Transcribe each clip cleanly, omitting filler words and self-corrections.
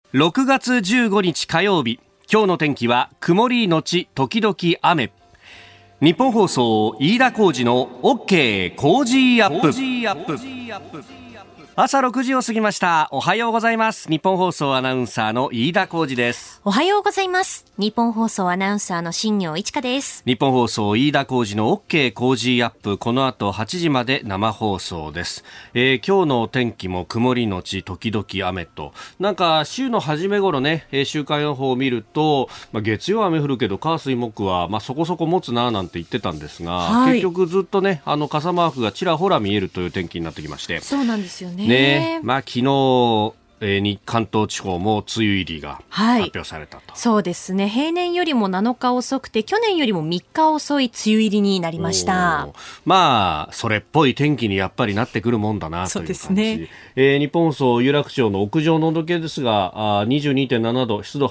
6月15日火曜日、今日の天気は曇りのち時々雨。日本放送飯田浩司の OK 工事アップ。朝6時を過ぎました。おはようございます。日本放送アナウンサーの飯田浩司です。 おはようございます。日本放送アナウンサーの新業一華です。 日本放送飯田浩司の OK 工事アップ、この後8時まで生放送です。今日の天気も曇りのち時々雨と、なんか週の初め頃ね、週間予報を見ると、月曜雨降るけど火水木は、そこそこ持つななんて言ってたんですが、結局ずっとね、傘マークがちらほら見えるという天気になってきまして。 そうなんですよね。 昨日に関東地方も梅雨入りが発表されたと、 そうですね。平年よりも7日遅くて、去年よりも3日遅い梅雨入りになりました。 それっぽい天気にやっぱりなってくるもんだなという感じ。そうですね。日本放送有楽町の屋上の温度計ですが、22.7 度、湿度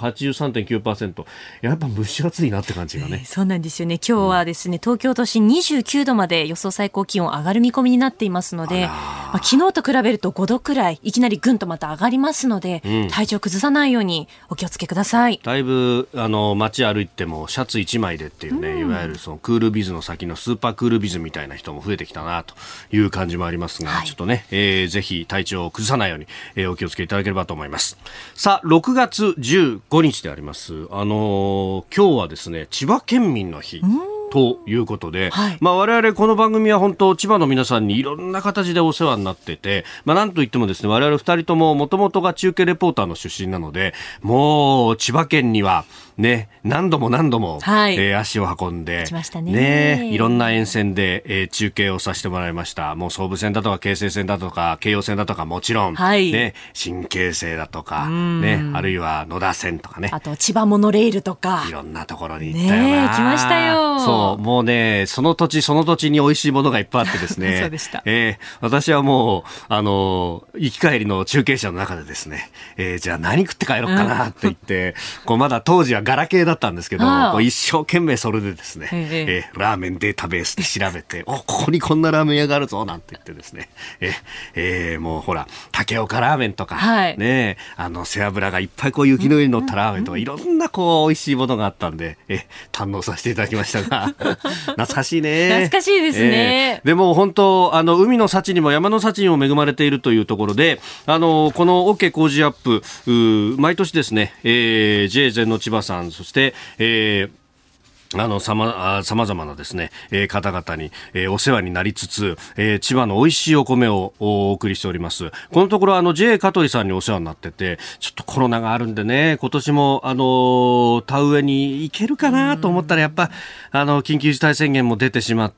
83.9%、 やっぱ蒸し暑いなって感じがね、 そうなんですよね。今日はですね、東京都心29度まで予想最高気温上がる見込みになっていますので、昨日と比べると5度くらいいきなりぐんとまた上がりますので、体調崩さないようにお気をつけください。 だいぶ街歩いてもシャツ1枚でっていうね、いわゆるそのクールビズの先のスーパークールビズみたいな人も増えてきたなという感じもありますが、ちょっとね、ぜひ体調を崩さないように、お気をつけいただければと思います。さあ、6月15日であります。今日はですね、千葉県民の日ということで、我々この番組は本当千葉の皆さんにいろんな形でお世話になってて、なんといってもですね、我々2人とも元々が中継レポーターの出身なので、もう千葉県にはね、何度も、足を運んで、いろんな沿線で、中継をさせてもらいました。もう総武線だとか京成線だとか京葉線だとかもちろん、新京成だとか、あるいは野田線とかね、 あと千葉モノレールとか、 いろんなところに行ったよな。 行きましたよ。 そう、もうね、その土地に美味しいものがいっぱいあってですね。 そうでした。 私はもう行き帰りの中継車の中でですね、じゃあ何食って帰ろうかなって言ってまだ当時はガラケーだったんですけど、一生懸命それでですね、ラーメンデータベースで調べてここにこんなラーメン屋があるぞなんて言ってですね、もうほら竹岡ラーメンとか、背脂がいっぱい雪の上に乗ったラーメンとか、いろんな美味しいものがあったんで、堪能させていただきましたが懐かしいね。 懐かしいですね。 でも本当海の幸にも山の幸にも恵まれているというところで、この OK 工事アップ、毎年ですね、JA 全農千葉さん、そして、様々なですね、方々に、お世話になりつつ、千葉の美味しいお米をお送りしております。このところJA 香取さんにお世話になってて、ちょっとコロナがあるんでね、今年も田植えに行けるかなと思ったら、やっぱ緊急事態宣言も出てしまって、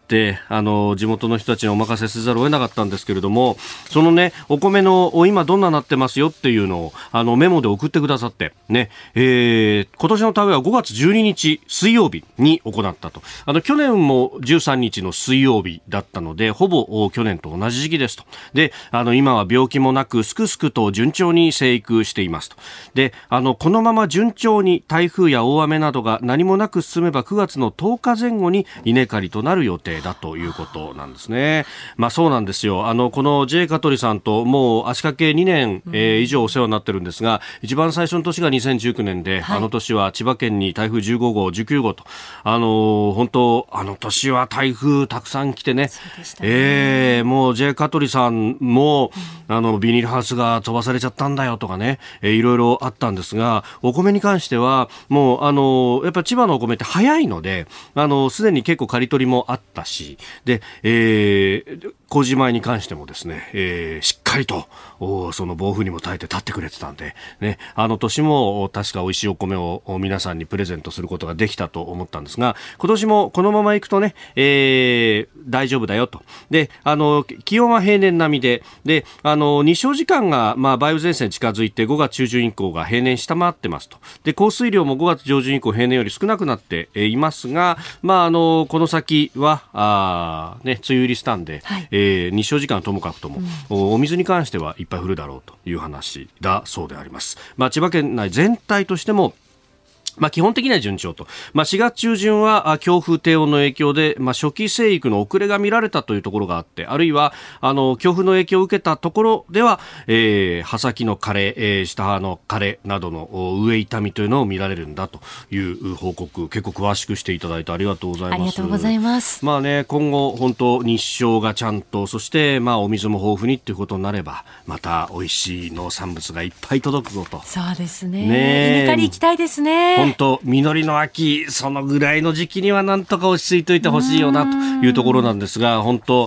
地元の人たちにお任せせざるを得なかったんですけれども、そのね、お米の今どんななってますよっていうのをメモで送ってくださってね、今年の田植えは5月12日水曜日に行ったと。去年も13日の水曜日だったので、ほぼ去年と同じ時期ですと。で、今は病気もなくすくすくと順調に生育していますと。で、このまま順調に台風や大雨などが何もなく進めば9月の10日前後に稲刈りとなる予定だということなんですね。そうなんですよ。この J 香取さんともう足掛け2年、以上お世話になってるんですが、一番最初の年が2019年で、年は千葉県に台風15号、19号と、本当年は台風たくさん来てね、もう J 香取さんも、ビニールハウスが飛ばされちゃったんだよとかね、いろいろあったんですが、お米に関してはもうやっぱ千葉のお米って早いので、すでに結構刈り取りもあったし、で、麹米に関してもですね、しっかりとその暴風にも耐えて立ってくれてたんで、ね、年も確か美味しいお米を皆さんにプレゼントすることができたと思ったんですが、今年もこのままいくとね、大丈夫だよと。で、気温は平年並みで、日照時間が梅雨前線近づいて5月中旬以降が平年下回ってますと。で、降水量も5月上旬以降平年より少なくなっていますが、この先は梅雨入りしたんで、日照時間はともかくとも、お水に関してはいっぱい降るだろうという話だそうであります。千葉県内全体としても基本的には順調と。4月中旬は強風低温の影響で、初期生育の遅れが見られたというところがあって、あるいは、強風の影響を受けたところでは、葉先の枯れ、下葉の枯れなどの植え痛みというのを見られるんだという報告、結構詳しくしていただいてありがとうございます。 ありがとうございます。 今後、本当日照がちゃんと、そして、お水も豊富にということになれば、また美味しい農産物がいっぱい届くぞと。 そうですね。稲刈り行きたいですね。 本当実りの秋、そのぐらいの時期にはなんとか落ち着いといてほしいよなというところなんですが、本当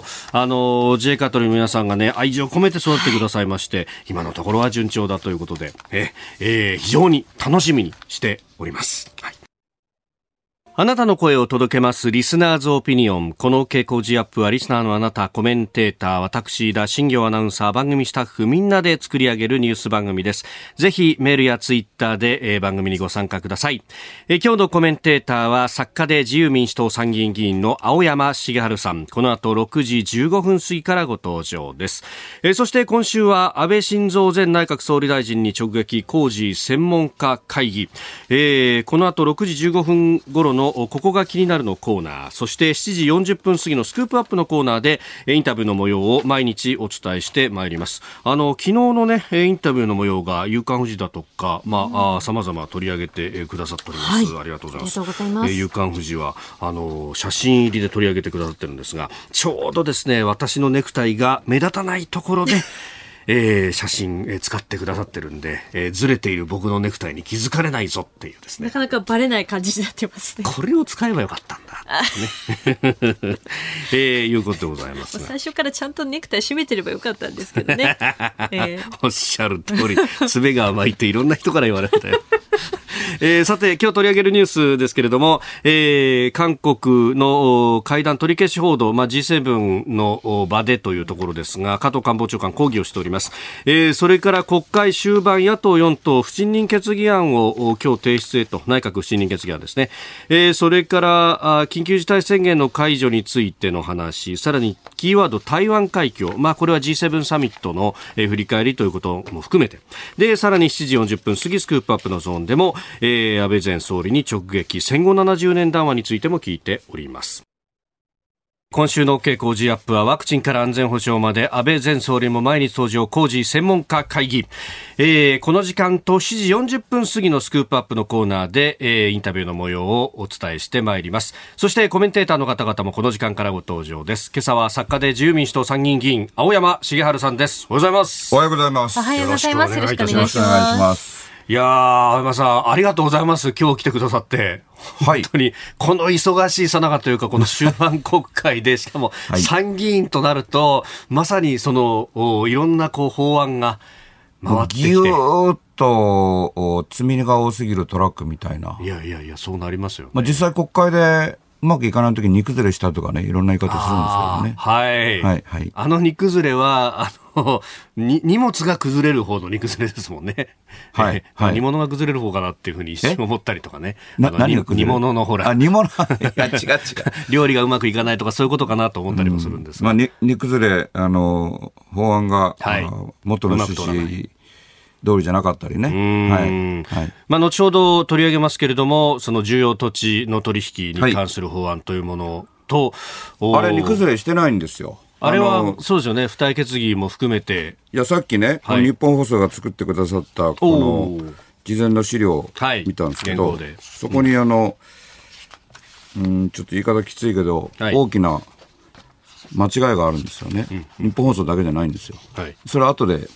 J カトリの皆さんがね、愛情を込めて育ててくださいまして、今のところは順調だということで、非常に楽しみにしております。はい、あなたの声を届けますリスナーズオピニオン。この傾向Gアップはリスナーのあなた、コメンテーター、私田新行アナウンサー、番組スタッフみんなで作り上げるニュース番組です。ぜひメールやツイッターで、番組にご参加ください。今日のコメンテーターは作家で自由民主党参議院議員の青山茂春さん。この後6時15分過ぎからご登場です。そして今週は安倍晋三前内閣総理大臣に直撃工事専門家会議。この後6時15分頃のここが気になるのコーナー、そして7時40分過ぎのスクープアップのコーナーでインタビューの模様を毎日お伝えしてまいります。昨日のねインタビューの模様が夕刊フジだとか様々取り上げてくださっております。ありがとうございます。夕刊フジは写真入りで取り上げてくださってるんですが、ちょうどですね私のネクタイが目立たないところで写真、使ってくださってるんで、ずれている僕のネクタイに気づかれないぞっていうですね。 なかなかバレない感じになってますね。 これを使えばよかったんだ、ねいうことでございます。 最初からちゃんとネクタイ締めてればよかったんですけどね。 おっしゃる通り、爪が甘いっていろんな人から言われたよ。さて今日取り上げるニュースですけれども、韓国の会談取り消し報道、G7 の場でというところですが、加藤官房長官抗議をしております。それから国会終盤、野党4党不信任決議案を今日提出へと、内閣不信任決議案ですね。それから緊急事態宣言の解除についての話、さらにキーワード台湾海峡、これは G7 サミットの、振り返りということも含めて、でさらに7時40分過ぎスクープアップのゾーンでも安倍前総理に直撃、戦後70年談話についても聞いております。今週の傾向Gアップはワクチンから安全保障まで安倍前総理も毎日登場工事専門家会議、この時間と7時40分過ぎのスクープアップのコーナーで、インタビューの模様をお伝えしてまいります。そしてコメンテーターの方々もこの時間からご登場です。今朝は作家で自由民主党参議院議員青山茂春さんです。おはようございます。 おはようございます。 おはようございます。よろしくお願いします。 よろしくお願いします。 いやー、青山さんありがとうございます。今日来てくださって、本当にこの忙しいさなかというか、この終盤国会でしかも参議院となると、まさにそのいろんな法案が回ってきて、 ぎゅーっと積み荷が多すぎるトラックみたいな。 いやそうなりますよ、ね。 実際国会でうまくいかないときに煮崩れしたとかね、いろんな言い方するんですけどね。はい。 煮崩れは荷物が崩れる方の煮崩れですもんね。 はい。 煮物が崩れる方かなっていうふうに一瞬思ったりとかね。 何が崩れる？ 煮物のほら。 煮物いや違う。 料理がうまくいかないとかそういうことかなと思ったりもするんですが。 煮崩れ、法案が、元の趣旨通りじゃなかったりね。 後ほど取り上げますけれども、その重要土地の取引に関する法案というものと、 あれ煮崩れしてないんですよ。 あれはそうですよね。付帯決議も含めて。 いやさっきね、日本放送が作ってくださったこの事前の資料を見たんですけど、そこにちょっと言い方きついけど、大きな間違いがあるんですよね。日本放送だけじゃないんですよ。それは後で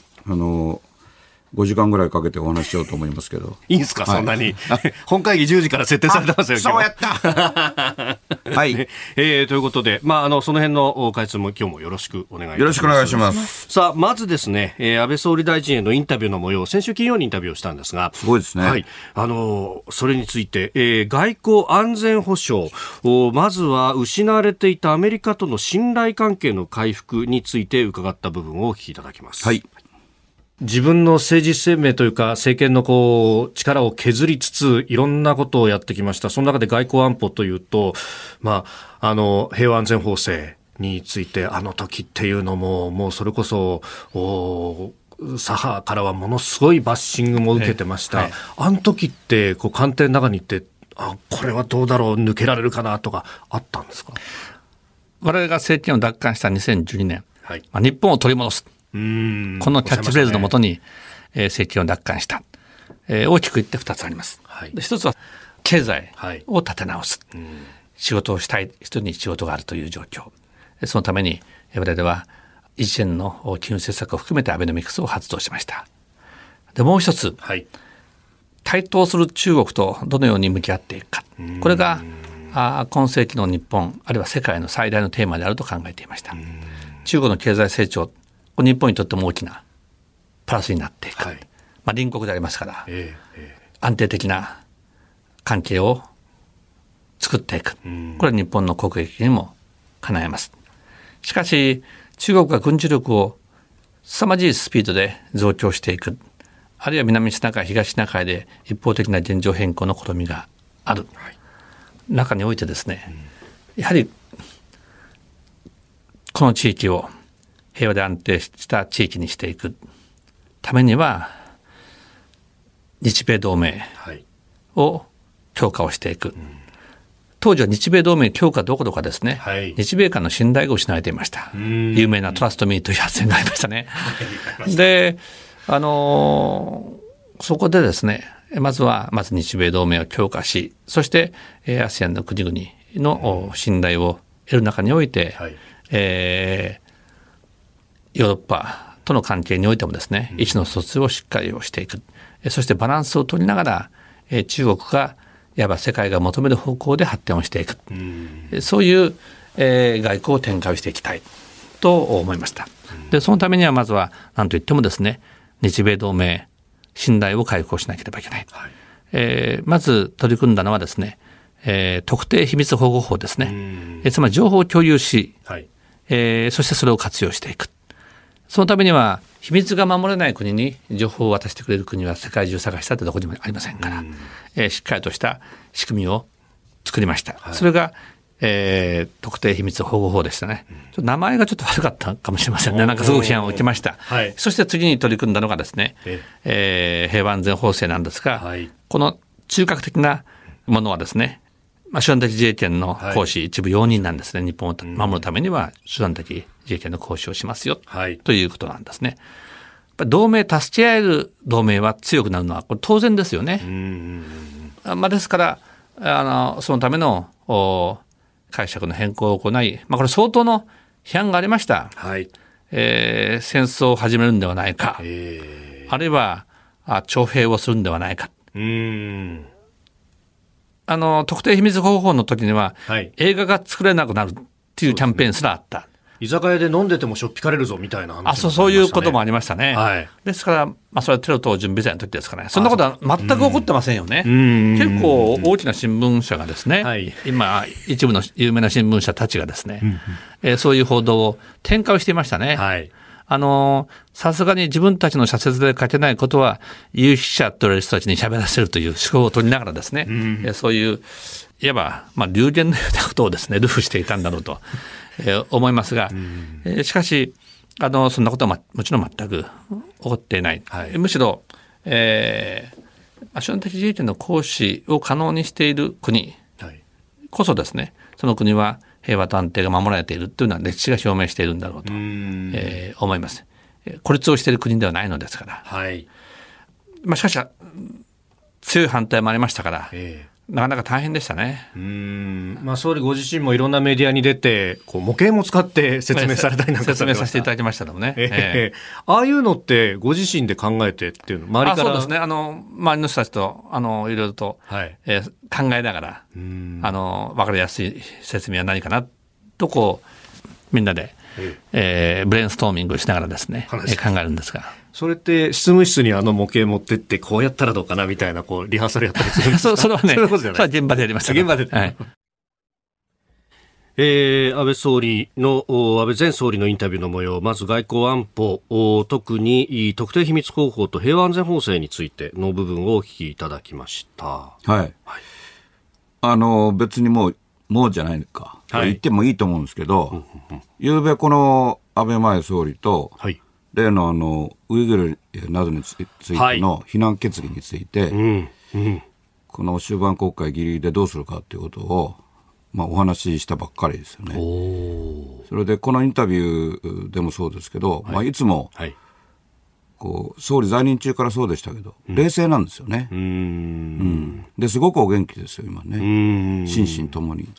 5時間ぐらいかけてお話ししようと思いますけど。 いいんですか、そんなに。本会議10時から設定されてますよ。 そうやったはい、 ということで、その辺の解説も今日もよろしくお願いします。 よろしくお願いします。 さあ、まずですね、安倍総理大臣へのインタビューの模様、先週金曜にインタビューをしたんですが、 すごいですね。 はい。それについて、外交安全保障、まずは失われていたアメリカとの信頼関係の回復について伺った部分をお聞きいただきます。はい。自分の政治生命というか政権の力を削りつついろんなことをやってきました。その中で外交安保というと、平和安全法制についてあの時っていうのももうそれこそ左派からはものすごいバッシングも受けてました。あの時って官邸の中に行ってこれはどうだろう、抜けられるかなとかあったんですか？ 我々が政権を奪還した2012年、日本を取り戻す、このキャッチフレーズのもとに、政権を奪還した、大きく言って2つあります。一つは経済を立て直す、仕事をしたい人に仕事があるという状況、そのために我々は一連の金融政策を含めてアベノミクスを発動しました。でもう一つ、台頭する中国とどのように向き合っていくか、これが今世紀の日本あるいは世界の最大のテーマであると考えていました。中国の経済成長、日本にとっても大きなプラスになっていく、隣国でありますから、安定的な関係を作っていく、これは日本の国益にもかなえます。しかし中国が軍事力を凄まじいスピードで増強していく、あるいは南シナ海東シナ海で一方的な現状変更の試みがある中においてですね、やはりこの地域を平和で安定した地域にしていくためには日米同盟を強化をしていく、当時は日米同盟強化どころかですね、日米間の信頼が失われていました。有名なトラストミーという発言がありましたね。で、そこでですね、まず日米同盟を強化し、そして ASEAN の国々の信頼を得る中において、ヨーロッパとの関係においてもですね、意思の疎通をしっかりをしていく、そしてバランスを取りながら、中国がいわば世界が求める方向で発展をしていく、そういう、外交を展開していきたいと思いました。でそのためにはまずは何といってもですね、日米同盟信頼を回復しなければいけない、まず取り組んだのはですね、特定秘密保護法ですね。つまり情報を共有し、そしてそれを活用していく。そのためには秘密が守れない国に情報を渡してくれる国は世界中探したってどこにもありませんから、しっかりとした仕組みを作りました。それが、特定秘密保護法でしたね。名前がちょっと悪かったかもしれませんね。なんかすごく批判を受けました。そして次に取り組んだのがですね、平和安全法制なんですが、この中核的なものはですね、集団的自衛権の行使、一部容認なんですね。日本を守るためには集団的自衛権の行使をしますよ、ということなんですね。同盟、助け合える同盟は強くなるのはこれ当然ですよね。ですからそのための解釈の変更を行い、これ相当の批判がありました。戦争を始めるんではないか、あるいは徴兵をするんではないか。特定秘密保護法の時には、映画が作れなくなるっていうキャンペーンすらあった。 居酒屋で飲んでてもしょっぴかれるぞみたいな話もありましたね。 そういうこともありましたね。ですから、それはテロ等準備罪の時ですからね。そんなことは全く起こってませんよね。結構大きな新聞社がですね、今一部の有名な新聞社たちがですね、そういう報道を展開をしていましたね。さすがに自分たちの社説で書けないことは有識者と言われる人たちに喋らせるという思考を取りながらですね、そういういわば流言のようなことをですね、流布していたんだろうと、思いますが、しかしそんなことはもちろん全く起こっていない。むしろ、集団的自衛権の行使を可能にしている国こそですね、その国は平和と安定が守られているというのは歴史が証明しているんだろうと、思います。孤立をしている国ではないのですから、しかし強い反対もありましたから、なかなか大変でしたね。 総理ご自身もいろんなメディアに出て模型も使って説明されたりなんか説明させていただきましたのね。 ああいうのってご自身で考えてっていうの、周りから。 そうですね。周りの人たちといろいろと、考えながら分かりやすい説明は何かなとみんなで、ブレインストーミングしながらですね、考えるんですが。 それって執務室に模型持ってってこうやったらどうかなみたいなリハーサルやったりするんですか？ それはね、それは現場でやりました。 現場で。安倍前総理のインタビューの模様、まず外交安保、特に特定秘密保護法と平和安全法制についての部分をお聞きいただきました。 別にもうじゃないか、言ってもいいと思うんですけど、ゆうべこの安倍前総理と、 例のウイグルなどについての非難決議について、この終盤国会ギリギリでどうするかということを、お話ししたばっかりですよね。それでこのインタビューでもそうですけど、いつも、こう総理在任中からそうでしたけど、冷静なんですよね。ですごくお元気ですよ今ね、心身ともに。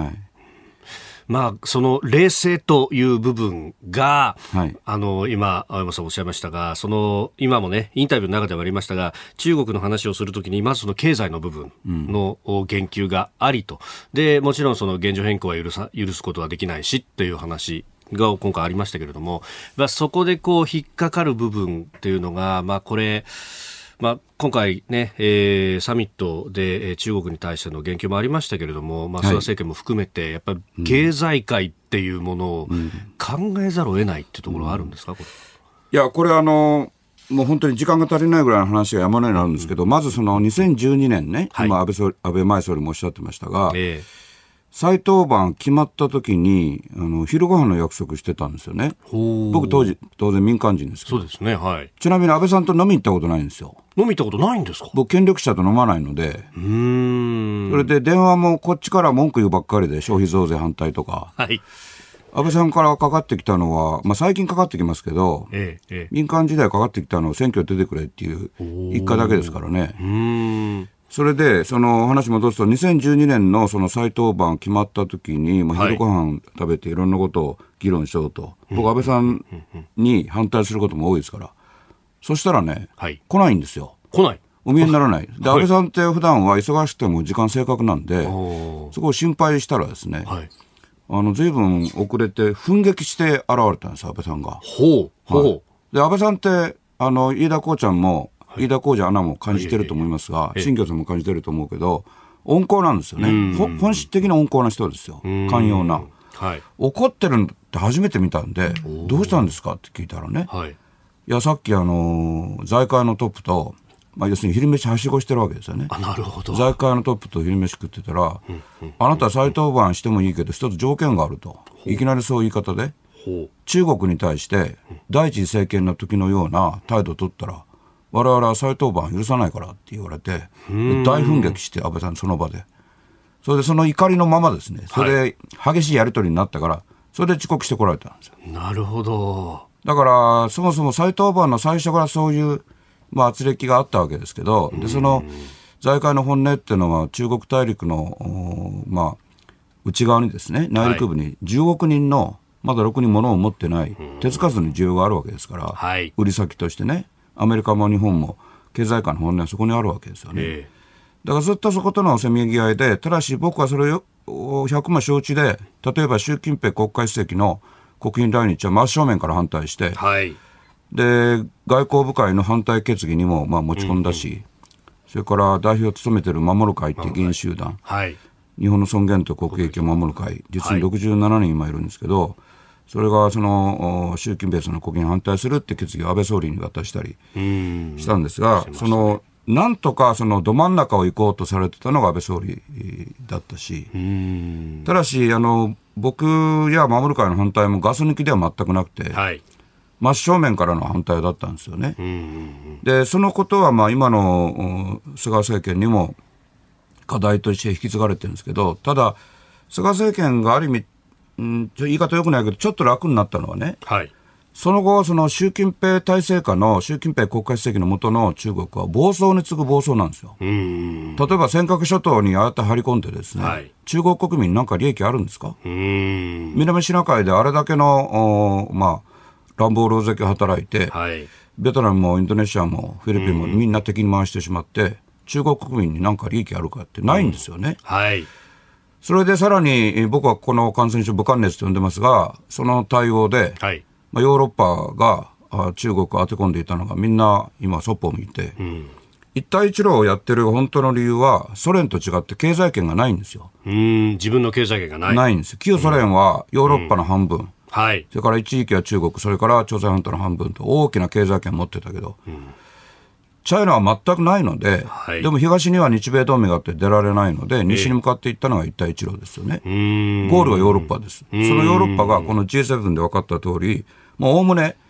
その冷静という部分が、今青山さんおっしゃいましたが、今もねインタビューの中ではありましたが、中国の話をするときにまずその経済の部分の言及がありと、でもちろんその現状変更は許すことはできないしという話が今回ありましたけれども、そこでこう引っかかる部分っていうのが、これ今回ね、サミットで中国に対しての言及もありましたけれども、菅政権も含めてやっぱり経済界っていうものを考えざるを得ないっていうところはあるんですか？これ。 いや、これもう本当に時間が足りないぐらいの話が山のようになるんですけど、まずその2012年ね、今安倍前総理もおっしゃってましたが、再登板決まった時に昼ご飯の約束してたんですよね。僕当然民間人ですけど。 そうですね、 ちなみに安倍さんと飲みに行ったことないんですよ。 飲みに行ったことないんですか？ 僕権力者と飲まないので。それで電話もこっちから文句言うばっかりで、消費増税反対とか。安倍さんからかかってきたのは、最近かかってきますけど、民間時代かかってきたのを選挙出てくれっていう一回だけですからね。それでその話戻すと、2012年のその再登板決まった時に、昼ご飯食べていろんなことを議論しようと、僕安倍さんに反対することも多いですから、そしたらね、来ないんですよ。お見えにならない。で、安倍さんって普段は忙しくても時間正確なんで、そこを心配したらですね、随分遅れて奮撃して現れたんです安倍さんが。で、安倍さんって飯田浩ちゃんも飯田浩二アナも感じてると思いますが、新庄さんも感じてると思うけど、温厚なんですよね。本質的な温厚な人ですよ。寛容な。怒ってるのって初めて見たんで、どうしたんですかって聞いたらね、いや、さっき財界のトップと、要するに昼飯はしごしてるわけですよね。 なるほど。 財界のトップと昼飯食ってたら、あなた再登板してもいいけど一つ条件があると、いきなりそういう言い方で、中国に対して第一次政権の時のような態度を取ったら、我々は再登板許さないからって言われて、大奮撃して安倍さんその場で、それでその怒りのままですね、それで激しいやり取りになったから、それで遅刻してこられたんですよ。 なるほど。 だからそもそも再登板の最初からそういう圧力があったわけですけど、でその財界の本音っていうのは中国大陸の内側にですね、内陸部に10億人のまだろくに物を持ってない手つかずの需要があるわけですから、売り先としてね、アメリカも日本も経済界の本音はそこにあるわけですよね。だからずっとそことのせめぎ合いで、ただし僕はそれを100承知で、例えば習近平国家主席の国賓来日は真正面から反対して、で外交部会の反対決議にも持ち込んだし、それから代表を務めている守る会っていう議員集団、日本の尊厳と国益を守る会、実に67人今いるんですけど、それがその習近平さんの国賓に反対するって決議を安倍総理に渡したりしたんですが、なんとかそのど真ん中を行こうとされてたのが安倍総理だったし、ただし僕や守る会の反対もガス抜きでは全くなくて、真正面からの反対だったんですよね。でそのことは今の菅政権にも課題として引き継がれてるんですけど、ただ菅政権がある意味言い方よくないけどちょっと楽になったのはね、その後その習近平体制下の習近平国家主席の下の中国は暴走に次ぐ暴走なんですよ。例えば尖閣諸島にああやって張り込んでですね、中国国民なんか利益あるんですか？南シナ海であれだけの乱暴狼藉を働いて、ベトナムもインドネシアもフィリピンもみんな敵に回してしまって、中国国民に何か利益あるかってないんですよね。それでさらに僕はこの感染症武漢熱と呼んでますが、その対応で、ヨーロッパが中国を当て込んでいたのがみんな今そっぽを向いて、一帯一路をやってる本当の理由はソ連と違って経済圏がないんですよ。 自分の経済圏がないんですよ。旧ソ連はヨーロッパの半分、それから一時期は中国、それから朝鮮半島の半分と大きな経済圏を持ってたけど、チャイナは全くないので、でも東には日米同盟があって出られないので、西に向かっていったのが一帯一路ですよね。ゴールはヨーロッパです。そのヨーロッパがこの G7 で分かった通り、もうおおむね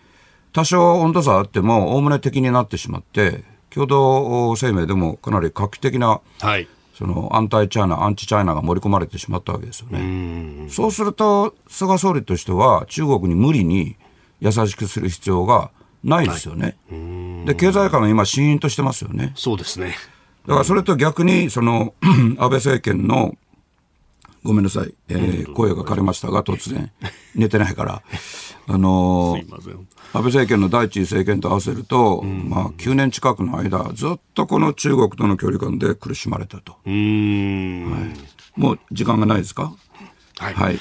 多少温度差あっても、おおむね敵になってしまって、共同声明でもかなり画期的な、はい、そのアンチチャイナが盛り込まれてしまったわけですよね。そうすると、菅総理としては、中国に無理に優しくする必要がないですよね。はい、で、経済界も今、シーンとしてますよね。 そうですね。 だからそれと逆に、その、安倍政権の、ごめんなさい、声が枯れましたが、突然、寝てないから。すいません。安倍政権の第一次政権と合わせると、まあ、9年近くの間、ずっとこの中国との距離感で苦しまれたと。はい、もう時間がないですか？ はい。はい、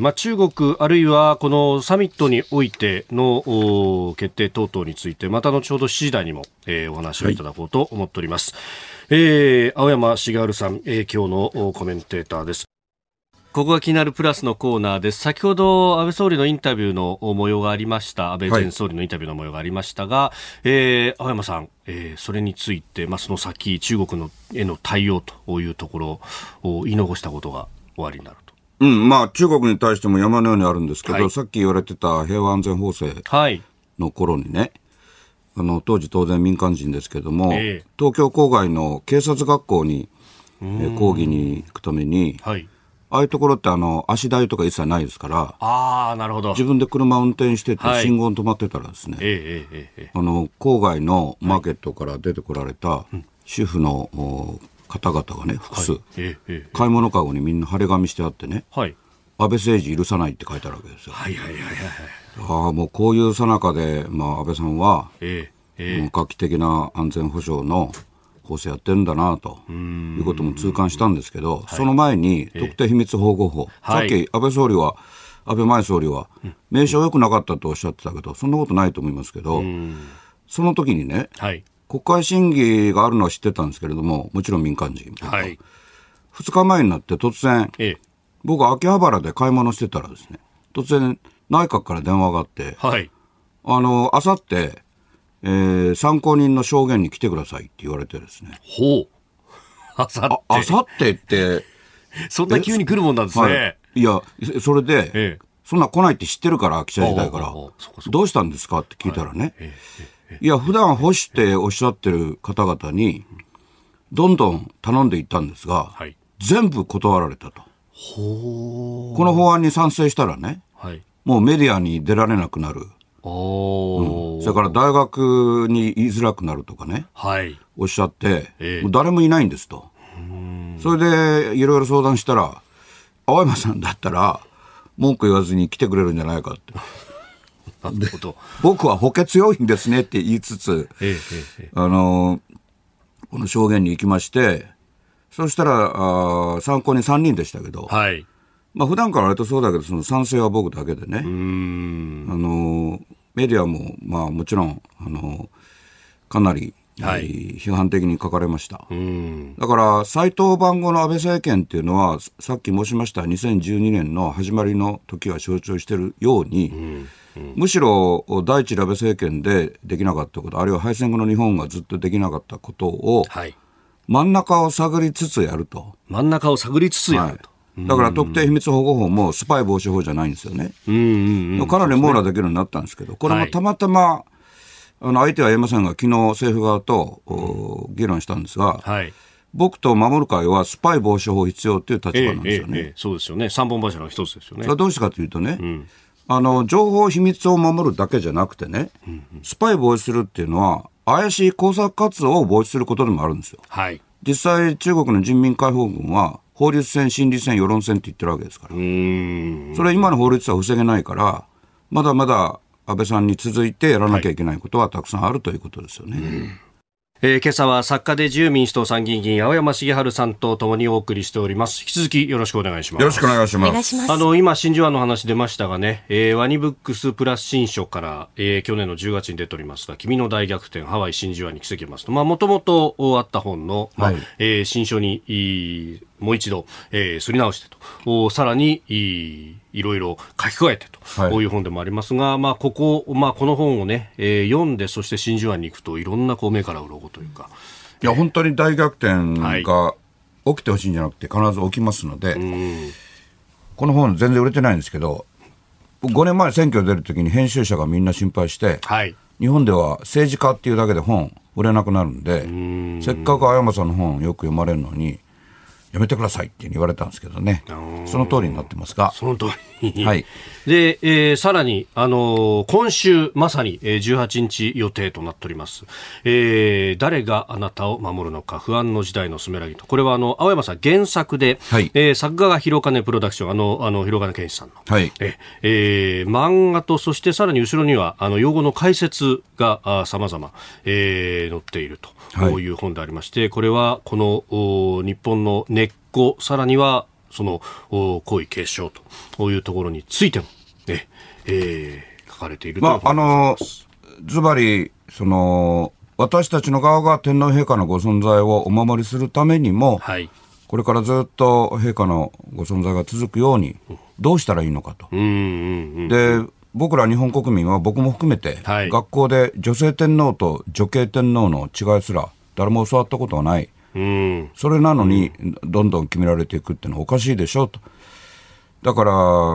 まあ、中国あるいはこのサミットにおいての決定等々について、また後ほど7時台にも、お話をいただこうと思っております。青山茂春さん、今日のコメンテーターです。ここが気になるプラスのコーナーです。先ほど安倍総理のインタビューの模様がありました。安倍前総理のインタビューの模様がありましたが、青山さん、それについて、まあ、その先中国のへの対応というところを言い残したことがおありになると。 うん、まあ中国に対しても山のようにあるんですけど、はい、さっき言われてた平和安全法制の頃にね、当時当然民間人ですけども、東京郊外の警察学校に、講義に行くために、はい、ああいうところって足台とか一切ないですから、 あ、なるほど。 自分で車運転してて信号に止まってたらですね、郊外のマーケットから出てこられた主婦の方々がね、複数、買い物かごにみんな張り紙してあってね、はい、安倍政治許さないって書いてあるわけですよ。もうこういう最中で、まあ、安倍さんは、画期的な安全保障の法制やってるんだなということも痛感したんですけど、その前に特定秘密保護法、さっき安倍前総理は、名称良くなかったとおっしゃってたけど、そんなことないと思いますけど、その時にね、国会審議があるのは知ってたんですけれども、もちろん民間人、2日前になって突然、僕秋葉原で買い物してたらですね、突然内閣から電話があって、あさって参考人の証言に来てくださいって言われてですね。 ほう。あさってって。 そんな急に来るもんなんですね。 いや、それで、そんな来ないって知ってるから、記者時代から。どうしたんですかって聞いたらね。いや、普段欲しておっしゃってる方々に、どんどん頼んでいったんですが、全部断られたと。この法案に賛成したらね、もうメディアに出られなくなる。それから大学に言いづらくなるとかね、おっしゃって、もう誰もいないんですと。それでいろいろ相談したら、青山さんだったら文句言わずに来てくれるんじゃないかって。僕は補欠要員ですねって言いつつ、この証言に行きまして、そしたら参考に3人でしたけど、まあ普段から割とそうだけど、その賛成は僕だけでね、メディアもまあもちろんかなり、批判的に書かれました。だから再登板後の安倍政権っていうのは、さっき申しました2012年の始まりの時は象徴しているように、むしろ第一安倍政権でできなかったこと、あるいは敗戦後の日本がずっとできなかったことを、真ん中を探りつつやると。 真ん中を探りつつやると。 だから特定秘密保護法もスパイ防止法じゃないんですよね。かなり網羅できるようになったんですけど、これもたまたま、相手は言えませんが、昨日政府側と議論したんですが、僕と守る会はスパイ防止法必要という立場なんですよね。 そうですよね。三本柱の一つですよね。 それはどうしてかというとね、情報秘密を守るだけじゃなくてね、スパイ防止するっていうのは、怪しい工作活動を防止することでもあるんですよ。実際、中国の人民解放軍は、法律戦、心理戦、世論戦って言ってるわけですから。それは今の法律は防げないから、まだまだ安倍さんに続いてやらなきゃいけないことはたくさんあるということですよね。 今朝は作家で自由民主党参議院議員青山茂春さんとともにお送りしております。引き続きよろしくお願いします。 よろしくお願いします。 今真珠湾の話出ましたがね、ワニブックスプラス新書から、去年の10月に出ておりますが、君の大逆転ハワイ真珠湾に奇跡をますと、もともとあった本の、新書にもう一度、すり直してと、さらにいろいろ書き加えてと、こういう本でもありますが、この本をね、読んで、そして真珠湾に行くといろんな目から鱗というか、 いや本当に大逆転が起きてほしいんじゃなくて必ず起きますので、この本全然売れてないんですけど、 5年前選挙出るときに編集者がみんな心配して、はい、日本では政治家っていうだけで本売れなくなるんで、せっかく青山さんの本よく読まれるのにやめてくださいって言われたんですけどね、その通りになってますが、 その通り、 はい。 で、さらに、今週まさに、18日予定となっております、誰があなたを守るのか不安の時代のスメラギと、これは青山さん原作で、はい、作画が広金プロダクション、広金健一さんの、はい、漫画と、そしてさらに後ろには用語の解説が様々載っていると。こういう本でありまして、これはこの日本の根っこ、さらにはその皇位継承というところについても、書かれているということです。 ズバリ私たちの側が天皇陛下のご存在をお守りするためにも、はい、これからずっと陛下のご存在が続くようにどうしたらいいのかと。で、僕ら日本国民は、僕も含めて、はい、学校で女性天皇と女系天皇の違いすら誰も教わったことはない、それなのにどんどん決められていくっていうのはおかしいでしょと。だから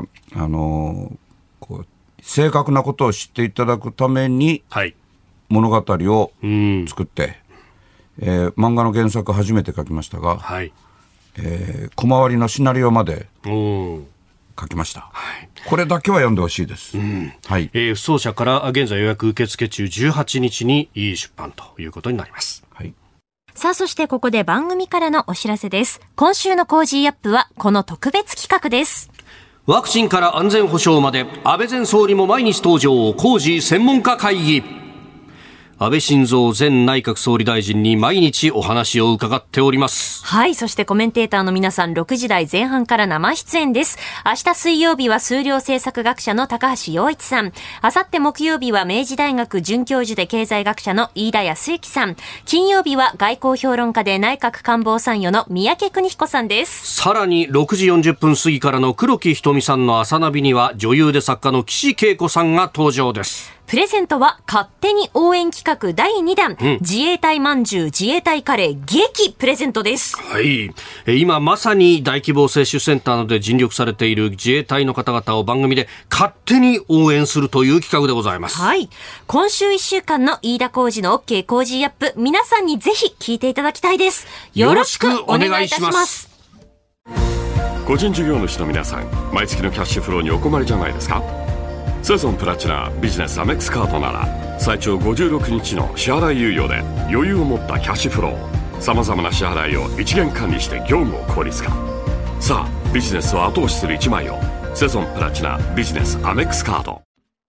正確なことを知っていただくために物語を作って、漫画の原作初めて書きましたが、はい、小回りのシナリオまで書きました、はい、これだけは読んでほしいです、 はい。不走者から現在予約受付中、18日に出版ということになります、はい。 さあ、そしてここで番組からのお知らせです。今週のコージーアップはこの特別企画です。 ワクチンから安全保障まで安倍前総理も毎日登場、コージー専門家会議。安倍晋三前内閣総理大臣に毎日お話を伺っております。 はい。そしてコメンテーターの皆さん6時台前半から生出演です。明日水曜日は数量政策学者の高橋洋一さん。明後日木曜日は明治大学准教授で経済学者の飯田康之さん。金曜日は外交評論家で内閣官房参与の三宅邦彦さんです。 さらに6時40分過ぎからの黒木瞳さんの朝ナビには女優で作家の岸恵子さんが登場です。 プレゼントは勝手に応援企画第2弾、自衛隊まんじゅう自衛隊カレー激プレゼントです。 はい。今まさに大規模接種センターなどで尽力されている自衛隊の方々を番組で勝手に応援するという企画でございます。 はい。今週1週間の飯田浩司の OK 工事アップ、皆さんにぜひ聞いていただきたいです。よろしくお願いいたします。 個人事業主の皆さん、毎月のキャッシュフローにお困りじゃないですか。セゾンプラチナビジネスアメックスカードなら最長56日の支払い猶予で余裕を持ったキャッシュフロー、さまざまな支払いを一元管理して業務を効率化。さあビジネスを後押しする一枚を、セゾンプラチナビジネスアメックスカード。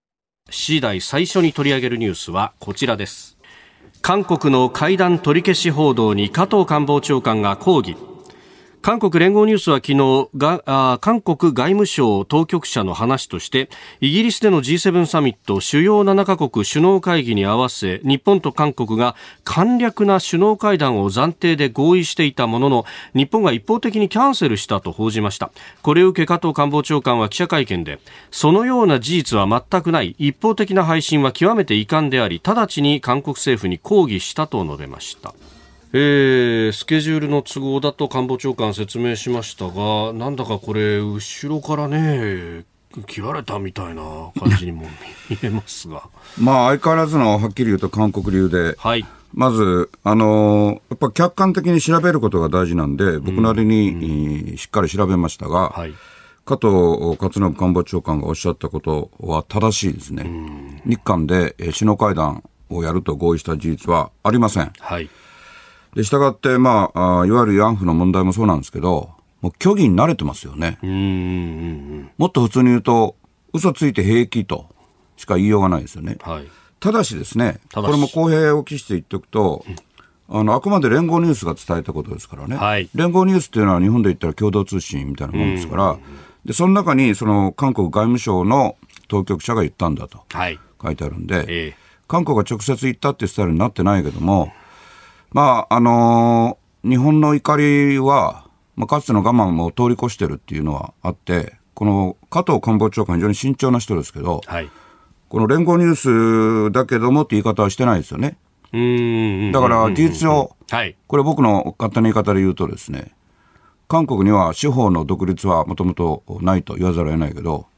7時台最初に取り上げるニュースはこちらです。韓国の会談取り消し報道に加藤官房長官が抗議。韓国連合ニュースは昨日、韓国外務省当局者の話として、イギリスでの G7 サミット主要7カ国首脳会議に合わせ、日本と韓国が簡略な首脳会談を暫定で合意していたものの、日本が一方的にキャンセルしたと報じました。これを受け加藤官房長官は記者会見で、そのような事実は全くない、一方的な配信は極めて遺憾であり、直ちに韓国政府に抗議したと述べました。スケジュールの都合だと官房長官説明しましたが、なんだかこれ後ろからね切られたみたいな感じにも見えますがまあ相変わらずのはっきり言うと韓国流で、はい、まずやっぱ客観的に調べることが大事なんで、僕なりに、しっかり調べましたが、はい、加藤勝信官房長官がおっしゃったことは正しいですね。日韓で首脳会談をやると合意した事実はありません。はい。で、したがって、いわゆる慰安婦の問題もそうなんですけど、もう虚偽に慣れてますよね。もっと普通に言うと、嘘ついて平気としか言いようがないですよね。はい、ただしですね、これも公平を期して言っておくと、あくまで連合ニュースが伝えたことですからね。はい、連合ニュースっていうのは日本で言ったら共同通信みたいなもんですから、で、その中にその韓国外務省の当局者が言ったんだと書いてあるんで、韓国が直接言ったっていうスタイルになってないけども、日本の怒りは、かつての我慢も通り越してるっていうのはあって、この加藤官房長官非常に慎重な人ですけど、はい、この連合ニュースだけどもって言い方はしてないですよね。だから事実上、これ僕の勝手な言い方で言うとですね、韓国には司法の独立はもともとないと言わざるを得ないけど、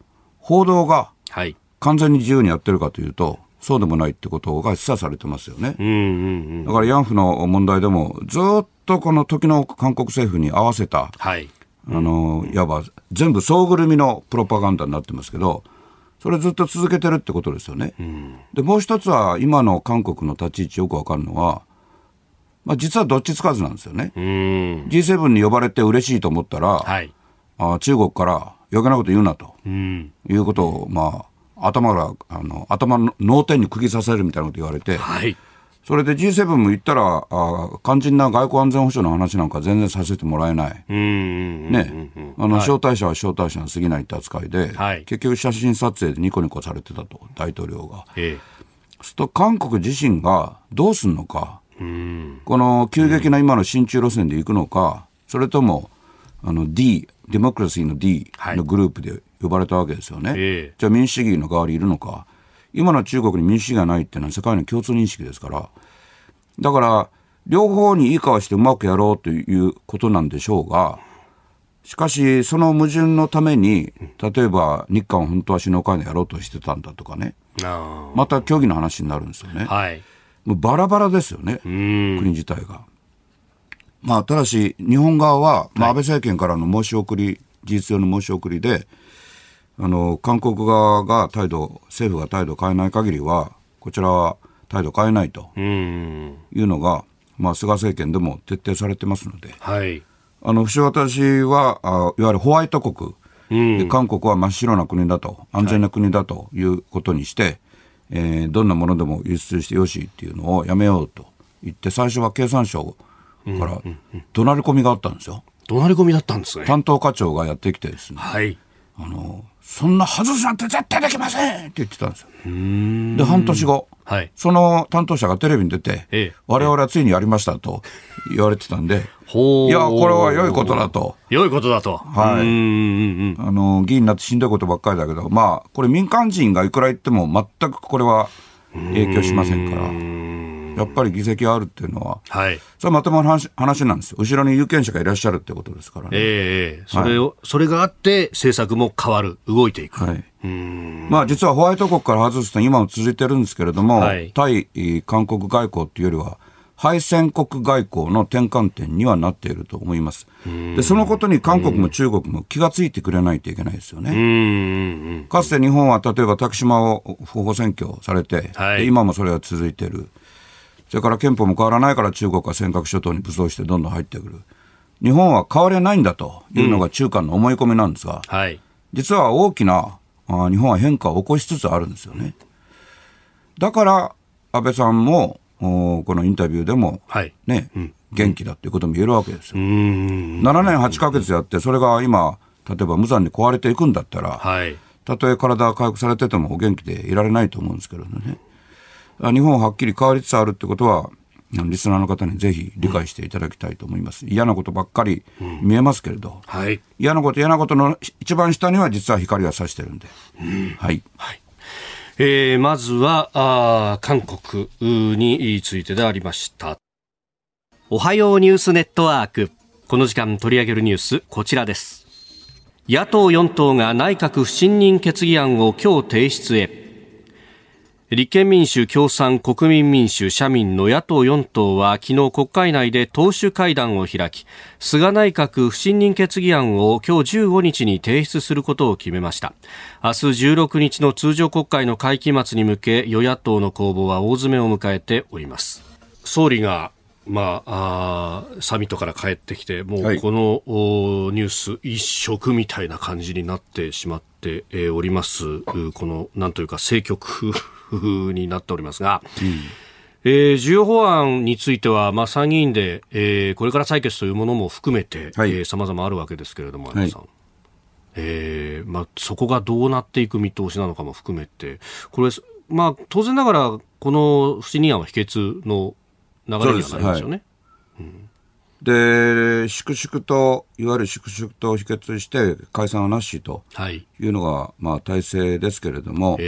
報道が完全に自由にやってるかというと、そうでもないってことが示唆されてますよね。だから慰安婦の問題でもずっとこの時の韓国政府に合わせた、いわば全部総ぐるみのプロパガンダになってますけど、それずっと続けてるってことですよね。でもう一つは今の韓国の立ち位置よくわかるのは、実はどっちつかずなんですよね。G7 に呼ばれて嬉しいと思ったら、中国から余計なこと言うなと、いうことを、頭の脳天に釘刺されるみたいなこと言われて、それで G7 も言ったら肝心な外交安全保障の話なんか全然させてもらえない、招待者は招待者に過ぎないって扱いで、結局写真撮影でニコニコされてたと、大統領が。そうすると韓国自身がどうするのか、この急激な今の親中路線で行くのか、それともデモクラシーの D のグループで呼ばれたわけですよね。じゃあ民主主義の側にいるのか。今の中国に民主主義がないっていうのは世界の共通認識ですから、だから両方にいい顔してうまくやろうということなんでしょうが、しかしその矛盾のために例えば日韓を本当は首脳会談やろうとしてたんだとかね、また協議の話になるんですよね。もうバラバラですよね、国自体が。ただし日本側は、安倍政権からの申し送り、事実上の申し送りで韓国側が政府が態度を変えない限りはこちらは態度を変えないというのが、菅政権でも徹底されてますので、私はいわゆるホワイト国、韓国は真っ白な国だと、安全な国だということにして、どんなものでも輸出してよしっていうのをやめようと言って、最初は経産省から怒鳴り込みがあったんですよ。 怒鳴り込みだったんですね。 担当課長がやってきてですね、そんな外すなんて絶対できませんって言ってたんですよ。で半年後、その担当者がテレビに出て、我々はついにやりましたと言われてたんで、いやこれは良いことだと。 良いことだと。 議員になってしんどいことばっかりだけど、これ民間人がいくら言っても全くこれは影響しませんから。やっぱり議席があるっていうのは、それはまともな話なんですよ。後ろに有権者がいらっしゃるってことですからね。 それがあって政策も変わる、動いていく。 実はホワイト国から外すと今も続いてるんですけれども、対韓国外交っていうよりは敗戦国外交の転換点にはなっていると思います。でそのことに韓国も中国も気がついてくれないといけないですよね。かつて日本は例えば竹島を不法占拠されて、今もそれは続いている。それから憲法も変わらないから中国は尖閣諸島に武装してどんどん入ってくる。日本は変わりないんだというのが中間の思い込みなんですが、実は大きな日本は変化を起こしつつあるんですよね。だから安倍さんもこのインタビューでも、元気だということも言えるわけですよ。7年8ヶ月やって、それが今例えば無残に壊れていくんだったら、たとえ体が回復されててもお元気でいられないと思うんですけどね。日本ははっきり変わりつつあるってことはリスナーの方にぜひ理解していただきたいと思います。嫌なことばっかり見えますけれど、嫌なことの一番下には実は光が差してるんで、 まずは韓国についてでありました。おはようニュースネットワーク、この時間取り上げるニュースこちらです。野党4党が内閣不信任決議案を今日提出へ。立憲民主、共産、国民民主、社民の野党4党は昨日国会内で党首会談を開き、菅内閣不信任決議案を今日15日に提出することを決めました。明日16日の通常国会の会期末に向け、与野党の攻防は大詰めを迎えております。総理がサミットから帰ってきて、もうこのニュース一色みたいな感じになってしまっております。このなんというか政局になっておりますが、重要法案については、参議院で、これから採決というものも含めて様々あるわけですけれども、安倍さん、そこがどうなっていく見通しなのかも含めて、これ、当然ながらこの不信任案は否決の流れにはなりますよね。 で粛々といわゆる粛々と否決して解散はなしというのが、体制ですけれども、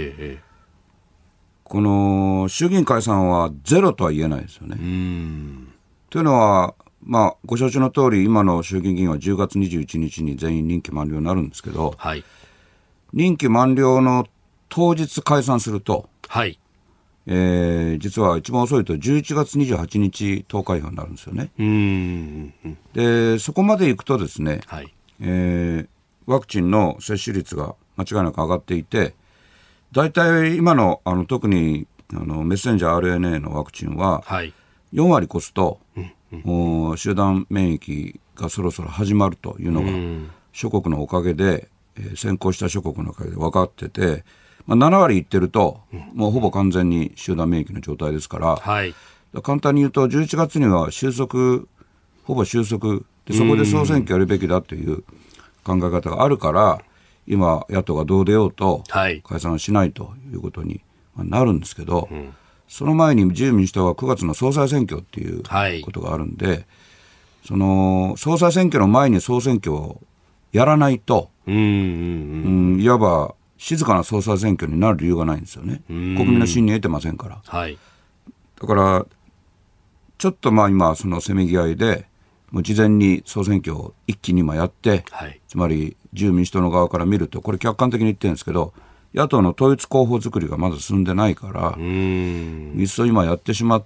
この衆議院解散はゼロとは言えないですよね。というのは、ご承知の通り今の衆議院議員は10月21日に全員任期満了になるんですけど、 任期満了の当日解散すると、 はい、 実は一番遅いと11月28日投開票になるんですよね。でそこまでいくとですね、はい、ワクチンの接種率が間違いなく上がっていて、大体今の、特にメッセンジャー RNA のワクチンは4割越すと、集団免疫がそろそろ始まるというのが諸国のおかげで、先行した諸国のおかげで分かってて、7割いってると、もうほぼ完全に集団免疫の状態ですから、はい、簡単に言うと11月にはほぼ収束で、そこで総選挙やるべきだという考え方があるから、今野党がどう出ようと解散しないということになるんですけど、その前に自由民主党は9月の総裁選挙っていうことがあるんで、その総裁選挙の前に総選挙をやらないと、いわば静かな総裁選挙になる理由がないんですよね。国民の信任を得てませんから、はい、だからちょっと今そのせめぎ合いでもう事前に総選挙を一気に今やって、はい、つまり自由民主党の側から見ると、これ客観的に言ってるんですけど、野党の統一候補作りがまだ進んでないから、いっそ今やってしまって、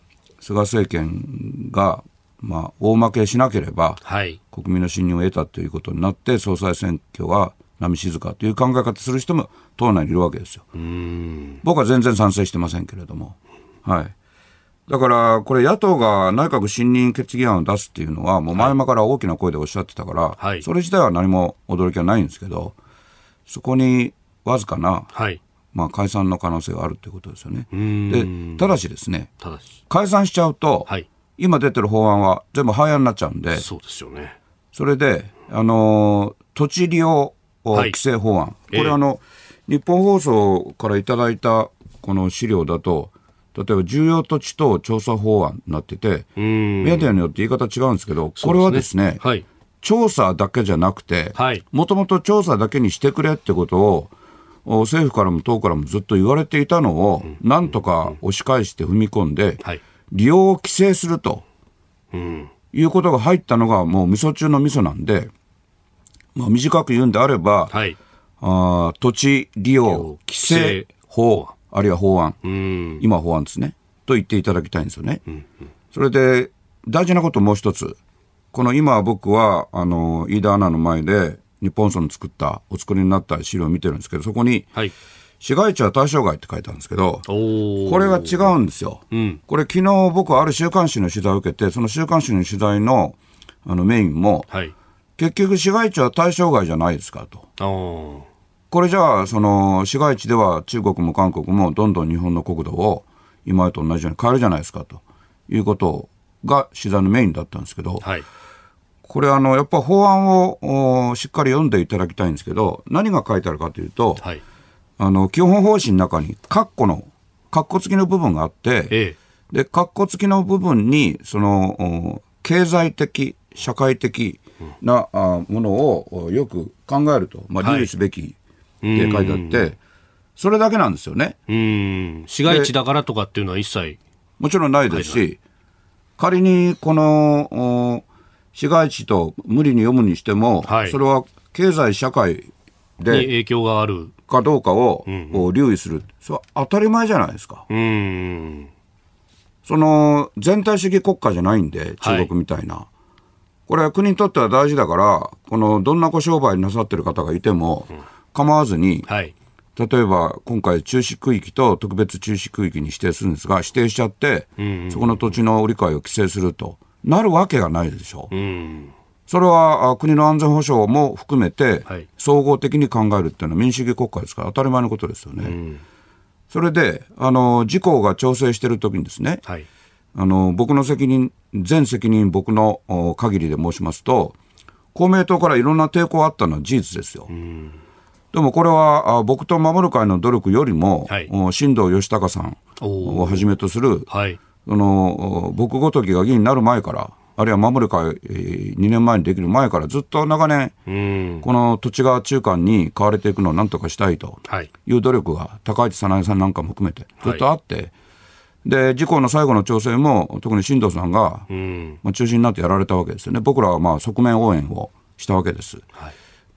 菅政権が大負けしなければ、はい、国民の信任を得たということになって、総裁選挙は波静かという考え方する人も党内にいるわけですよ。僕は全然賛成してませんけれども、はい、だからこれ野党が内閣信任決議案を出すっていうのはもう前々から大きな声でおっしゃってたから、はい、それ自体は何も驚きはないんですけど、そこにわずかな、はい、解散の可能性があるということですよね。でただしですね、解散しちゃうと、はい、今出てる法案は全部廃案になっちゃうんで、 そうですよね。 それで土地利用規制法案、はい、これ日本放送からいただいたこの資料だと、例えば重要土地等調査法案になってて、メディアによって言い方違うんですけど、これはですね、はい、調査だけじゃなくて、もともと調査だけにしてくれってことを政府からも党からもずっと言われていたのを、なんとか押し返して踏み込んで、利用を規制すると、いうことが入ったのがもう味噌中の味噌なんで、短く言うんであれば、はい、土地利用規制法、あるいは法案、今法案ですねと言っていただきたいんですよね。それで大事なこともう一つ、この今僕は飯田アナの前で日本放送の作ったお作りになった資料を見てるんですけど、そこに、はい、市街地は対象外って書いてあるんですけど、これが違うんですよ。これ昨日僕はある週刊誌の取材を受けて、その週刊誌の取材のメインも、はい、結局市街地は対象外じゃないですかと。これじゃあその市街地では中国も韓国もどんどん日本の国土を今と同じように変えるじゃないですかということが取材のメインだったんですけど、はい、これやっぱ法案をしっかり読んでいただきたいんですけど、何が書いてあるかというと、はい、基本方針の中に括弧付きの部分があって、で括弧付きの部分にその経済的社会的なものをよく考えると、留意すべきって書いてあって、それだけなんですよね。 市街地だからとかっていうのは一切もちろんないですし、仮にこの市街地と無理に読むにしても、はい、それは経済社会で影響があるかどうかを留意する、それは当たり前じゃないですか。その全体主義国家じゃないんで、中国みたいな、はい、これは国にとっては大事だから、このどんな商売なさってる方がいても構わずに、はい、例えば今回注視区域と特別注視区域に指定するんですが、指定しちゃって、そこの土地の売り買いを規制するとなるわけがないでしょう。それは国の安全保障も含めて総合的に考えるっていうのは民主主義国家ですから当たり前のことですよね。それで自公が調整しているときにですね、はい、僕の責任、全責任僕の限りで申しますと、公明党からいろんな抵抗があったのは事実ですよ。でもこれは僕と守る会の努力よりも、はい、新藤義孝さんをはじめとする、はい、僕ごときが議員になる前から、あるいは守る会2年前にできる前からずっと長年この土地が中間に買われていくのを何とかしたいという努力が高市早苗さんなんかも含めてずっとあって、はい、で自公の最後の調整も特に新藤さんが中心になってやられたわけですよね。僕らは側面応援をしたわけです、はい、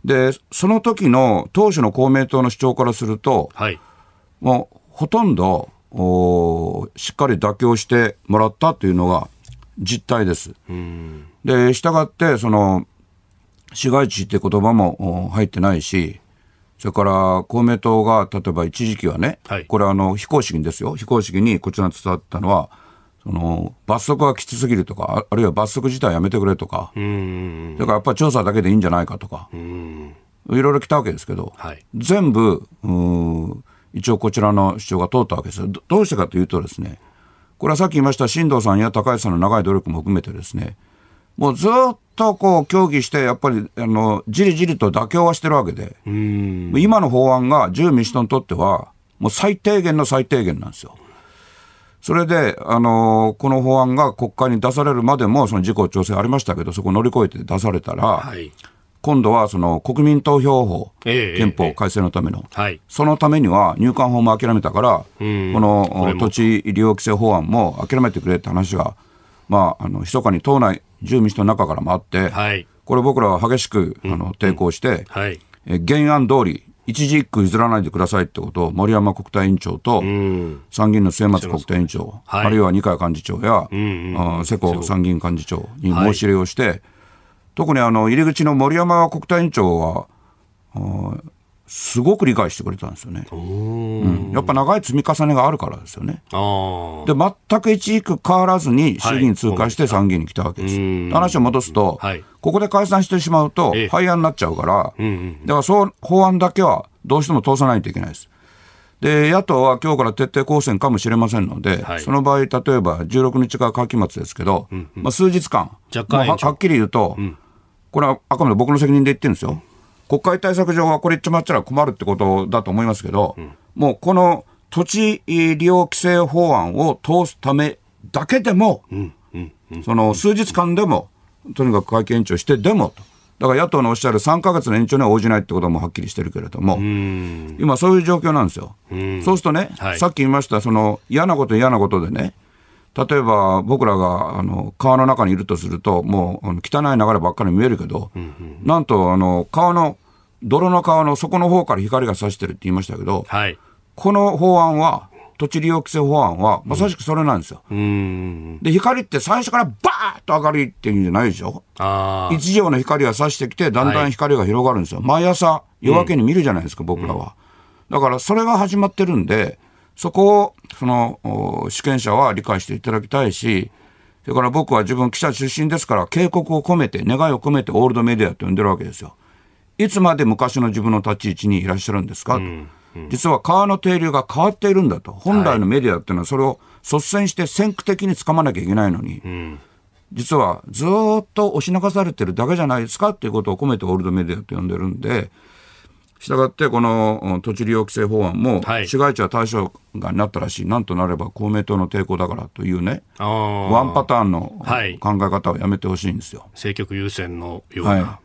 で、その時の当初の公明党の主張からすると、はい、もうほとんどしっかり妥協してもらったというのが実態です。で、したがってその市街地って言葉も入ってないし、それから公明党が例えば一時期はね、はい、これ非公式にですよ、非公式にこちらに伝わったのは、その罰則がきつすぎるとか、あるいは罰則自体やめてくれとか、それからやっぱり調査だけでいいんじゃないかとか、いろいろ来たわけですけど、はい、全部一応こちらの主張が通ったわけです。どうしてかというとですね、これはさっき言いました新藤さんや高市さんの長い努力も含めてですね、もうずっとこう協議してやっぱりじりじりと妥協はしてるわけで、今の法案が自由民主党にとってはもう最低限の最低限なんですよ。それでこの法案が国会に出されるまでもその自公調整ありましたけど、そこを乗り越えて出されたら、はい、今度はその国民投票法、憲法改正のための、はい、そのためには入管法も諦めたから、この土地利用規制法案も諦めてくれって話が、密かに党内自由民主党の中からもあって、はい、これ僕らは激しく抵抗して、はい、原案通り一字一句譲らないでくださいってことを森山国対委員長と参議院の末松国対委員長、はい、あるいは二階幹事長や世耕参議院幹事長に申し入れをして、はい、特に入り口の森山国対委員長はすごく理解してくれたんですよね。やっぱ長い積み重ねがあるからですよね。で全く一句変わらずに衆議院通過して参議院に来たわけです。話を戻すと、はい、ここで解散してしまうと廃案になっちゃうから、だからそう法案だけはどうしても通さないといけないです。で野党は今日から徹底抗戦かもしれませんので、はい、その場合例えば16日が会期末ですけど、数日間はっきり言うと、これはあくまで僕の責任で言ってるんですよ。国会対策上はこれ言っちまったら困るってことだと思いますけど、もうこの土地利用規制法案を通すためだけでも、その数日間でもとにかく会期延長してでもと、だから野党のおっしゃる3ヶ月の延長には応じないってこともはっきりしてるけれども、今そういう状況なんですよ。そうするとね、はい、さっき言いましたその嫌なことでね、例えば僕らが川の中にいるとするともう汚い流ればっかり見えるけど、なんと泥の川の底の方から光が差してるって言いましたけど、はい、この法案は土地利用規制法案はまさしくそれなんですよ。で光って最初からバーッと明るいっていうんじゃないでしょ。一条の光が差してきてだんだん光が広がるんですよ。毎朝夜明けに見るじゃないですか、僕らは。だからそれが始まってるんで、そこをその主権者は理解していただきたいし、それから僕は自分記者出身ですから警告を込めて願いを込めてオールドメディアと呼んでるわけですよ。いつまで昔の自分の立ち位置にいらっしゃるんですかと、実は川の底流が変わっているんだと。本来のメディアっていうのはそれを率先して先駆的につかまなきゃいけないのに、実はずっと押し流されてるだけじゃないですかっていうことを込めてオールドメディアと呼んでるんで、したがってこの土地利用規制法案も市街地は対象外になったらしい、なんとなれば公明党の抵抗だからというね、ワンパターンの考え方をやめてほしいんですよ。 政局優先のような、はい、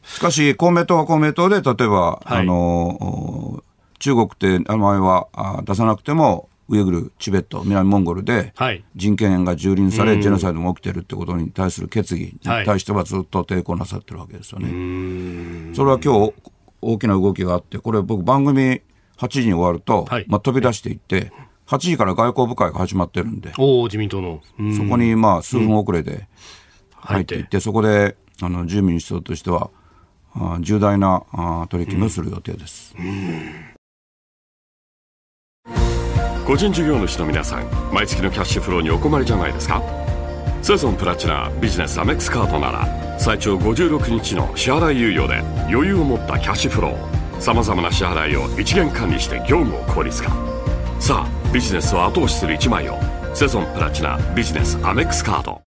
しかし公明党は公明党で例えば、はい、中国って名前は出さなくてもウイグル、チベット、南モンゴルで人権が蹂躙され、ジェノサイドも起きているということに対する決議に対してはずっと抵抗なさってるわけですよね。それは今日大きな動きがあって、これ僕番組8時に終わると、はい、飛び出していって8時から外交部会が始まってるんで、 自民党のそこに数分遅れで入っていって、そこで自由民主党としては重大な取り決めをする予定です。 個人事業主の皆さん、毎月のキャッシュフローにお困りじゃないですか。セゾンプラチナビジネスアメックスカードなら最長56日の支払い猶予で余裕を持ったキャッシュフロー、さまざまな支払いを一元管理して業務を効率化。さあビジネスを後押しする一枚を、セゾンプラチナビジネスアメックスカード。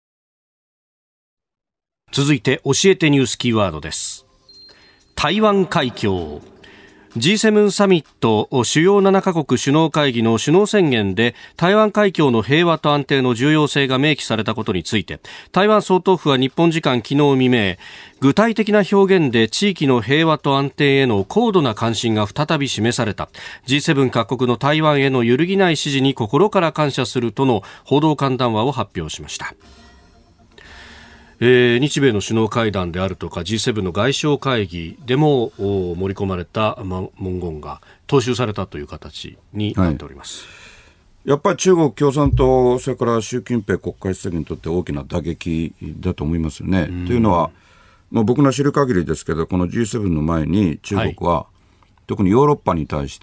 続いて教えてニュースキーワードです。台湾海峡。G7 サミット主要7カ国首脳会議の首脳宣言で台湾海峡の平和と安定の重要性が明記されたことについて、台湾総統府は日本時間昨日未明、具体的な表現で地域の平和と安定への高度な関心が再び示された。 G7 各国の台湾への揺るぎない支持に心から感謝するとの報道官談話を発表しました。 日米の首脳会談であるとか G7 の外相会議でも盛り込まれた文言が踏襲されたという形になっております。 やっぱり中国共産党、それから習近平国家主席にとって大きな打撃だと思いますよね。というのは、僕の知る限りですけど、この G7 の前に中国は、特にヨーロッパに対して、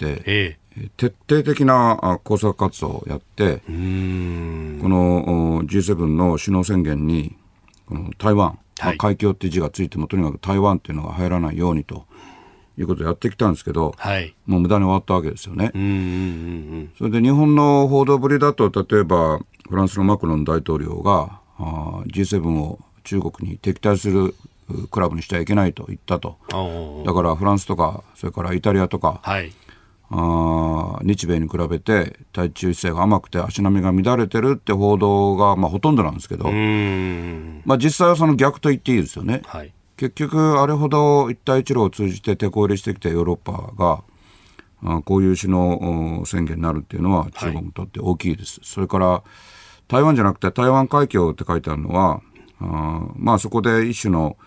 徹底的な工作活動をやって、この G7 の首脳宣言にこの台湾、海峡っていう字がついてもとにかく台湾っていうのが入らないようにということをやってきたんですけど、もう無駄に終わったわけですよね。それで日本の報道ぶりだと、例えばフランスのマクロン大統領がG7 を中国に敵対するクラブにしてはいけないと言ったと。だからフランスとかそれからイタリアとか、日米に比べて対中姿勢が甘くて足並みが乱れてるって報道がほとんどなんですけど、実際はその逆と言っていいですよね。結局あれほど一帯一路を通じて手こ入れしてきたヨーロッパがこういう首脳宣言になるっていうのは中国にとって大きいです。それから台湾じゃなくて台湾海峡って書いてあるのはそこで一種の、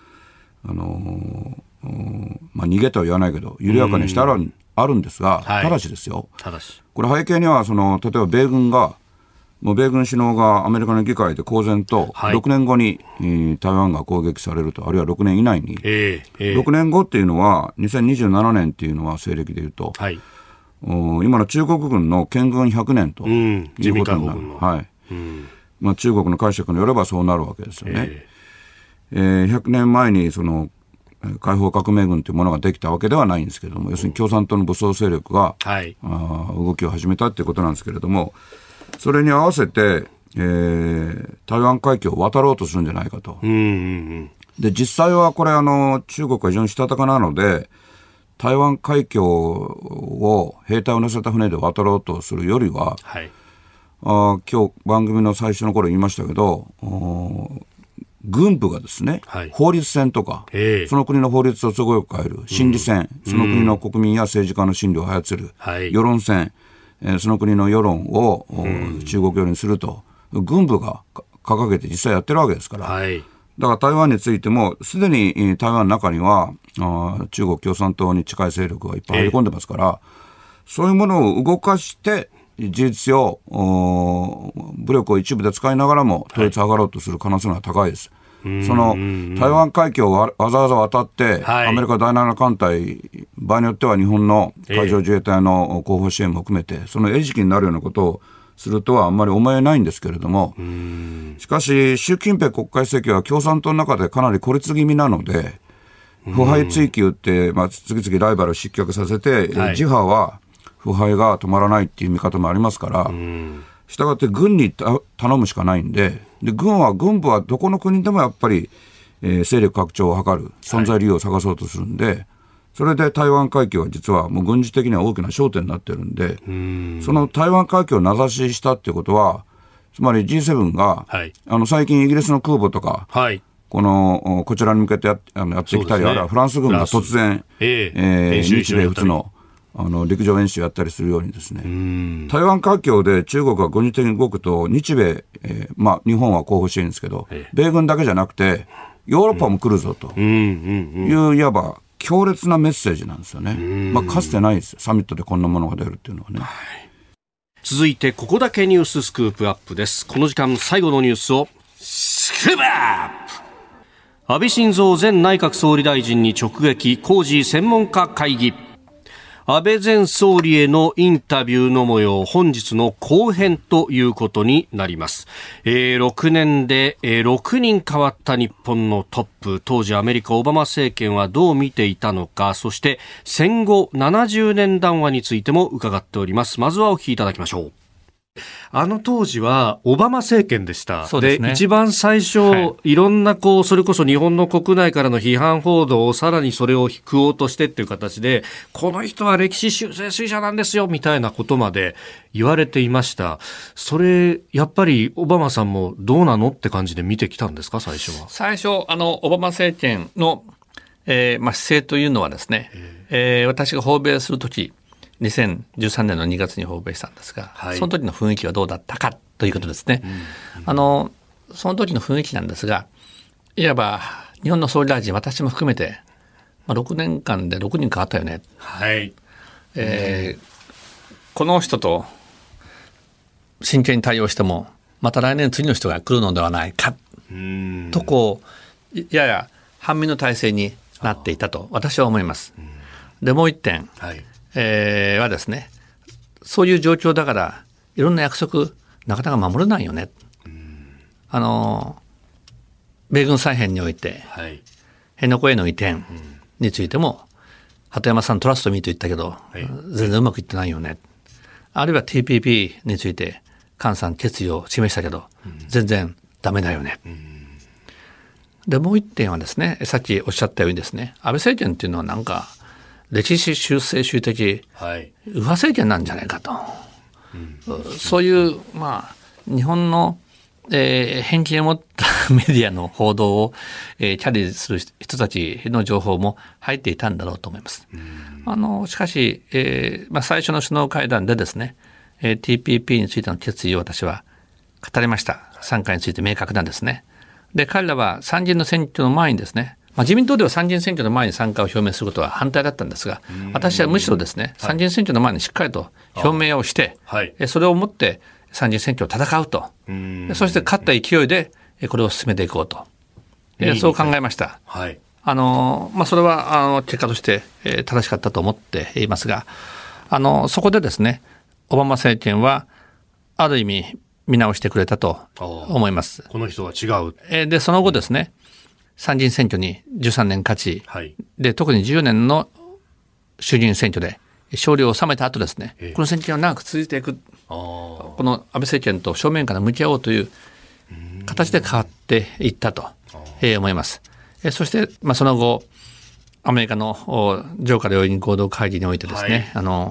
逃げとは言わないけど緩やかにしてあるんですが、ただしですよ、これ背景には例えば米軍首脳がアメリカの議会で公然と6年後に、台湾が攻撃されると、あるいは6年以内に、6年後っていうのは2027年っていうのは西暦でいうと、今の中国軍の建軍100年ということになる。中国の解釈によればそうなるわけですよね。100年前に解放革命軍というものができたわけではないんですけれども、要するに共産党の武装勢力が、動きを始めたということなんですけれども、それに合わせて、台湾海峡を渡ろうとするんじゃないかと。で実際はこれ中国は非常にしたたかなので、台湾海峡を兵隊を乗せた船で渡ろうとするよりは、今日番組の最初の頃言いましたけど、軍部がですね、法律戦とか、その国の法律を都合よく変える心理戦、その国の国民や政治家の心理を操る、世論戦、その国の世論を、中国寄りにすると軍部が掲げて実際やってるわけですから、だから台湾についてもすでに台湾の中には中国共産党に近い勢力がいっぱい入り込んでますから、そういうものを動かして事実上武力を一部で使いながらも統一を図ろうとする可能性が高いです。その台湾海峡をわざわざ渡って、アメリカ第7艦隊、場合によっては日本の海上自衛隊の後方支援も含めてその餌食になるようなことをするとはあんまり思えないんですけれども、しかし習近平国家主席は共産党の中でかなり孤立気味なので、腐敗追及って、次々ライバルを失脚させて、自派は腐敗が止まらないっていう見方もありますから、したがって軍に頼むしかないんで、軍部はどこの国でもやっぱり、勢力拡張を図る存在理由を探そうとするんで、それで台湾海峡は実はもう軍事的には大きな焦点になってるんで、その台湾海峡を名指ししたっていうことは、つまり G7 が、最近イギリスの空母とか、こちらに向けてやってきたり、あるいはフランス軍が突然、日米仏の陸上演習をやったりするようにですね、台湾海峡で中国が軍事的に動くと日米、日本は後方支援ですけど、米軍だけじゃなくてヨーロッパも来るぞといういわば強烈なメッセージなんですよね。かつてないですよ、サミットでこんなものが出るっていうのはね。 続いてここだけニューススクープアップです。この時間最後のニュースをスクープアップ。安倍晋三前内閣総理大臣に直撃、工事専門家会議。安倍前総理へのインタビューの模様、本日の後編ということになります。6年で6人変わった日本のトップ、当時アメリカオバマ政権はどう見ていたのか、そして戦後70年談話についても伺っております。まずはお聞きいただきましょう。当時はオバマ政権でした。 そうですね。 で、一番最初、いろんなそれこそ日本の国内からの批判報道をさらにそれを食おうとしてっていう形で、この人は歴史修正主義者なんですよみたいなことまで言われていました。それやっぱりオバマさんもどうなのって感じで見てきたんですか、最初は。 最初オバマ政権の、姿勢というのはですね、私が訪米するとき2013年の2月に訪米したんですが、その時の雰囲気はどうだったかということですね。その時の雰囲気なんですが、 いわば日本の総理大臣、私も含めて、6年間で6人変わったよね。 はい。 この人と真剣に対応しても、また来年次の人が来るのではないかとやや半身の体制になっていたと私は思います。でもう一点、はいはですね、そういう状況だからいろんな約束なかなか守れないよね。米軍再編において、はい、辺野古への移転についても、鳩山さんトラストミーと言ったけど、はい、全然うまくいってないよね。あるいは TPP について菅さん決意を示したけど、全然ダメだよね。でもう一点はですね、さっきおっしゃったようにですね、安倍政権っていうのはなんか歴史修正主義的、はい、右派政権なんじゃないかと、そういう日本の、偏見を持ったメディアの報道を、キャリーする人たちの情報も入っていたんだろうと思います。しかし、最初の首脳会談でですね、TPP についての決意を私は語りました。参加について明確なんですね。で、彼らは参議院の選挙の前にですね、自民党では参議院選挙の前に参加を表明することは反対だったんですが、私はむしろですね、参議院選挙の前にしっかりと表明をして、はい、それをもって参議院選挙を戦うと、そして勝った勢いでこれを進めていこうと、そう考えました。はい、それは結果として正しかったと思っていますが、そこでですね、オバマ政権はある意味見直してくれたと思います。 この人は違う。 で、その後ですね、参議院選挙に13年勝ち、はい、で、特に10年の衆議院選挙で勝利を収めた後ですね、この選挙は長く続いていく。この安倍政権と正面から向き合おうという形で変わっていったと思います。そして、その後、アメリカの上下両院合同会議においてですね、はい、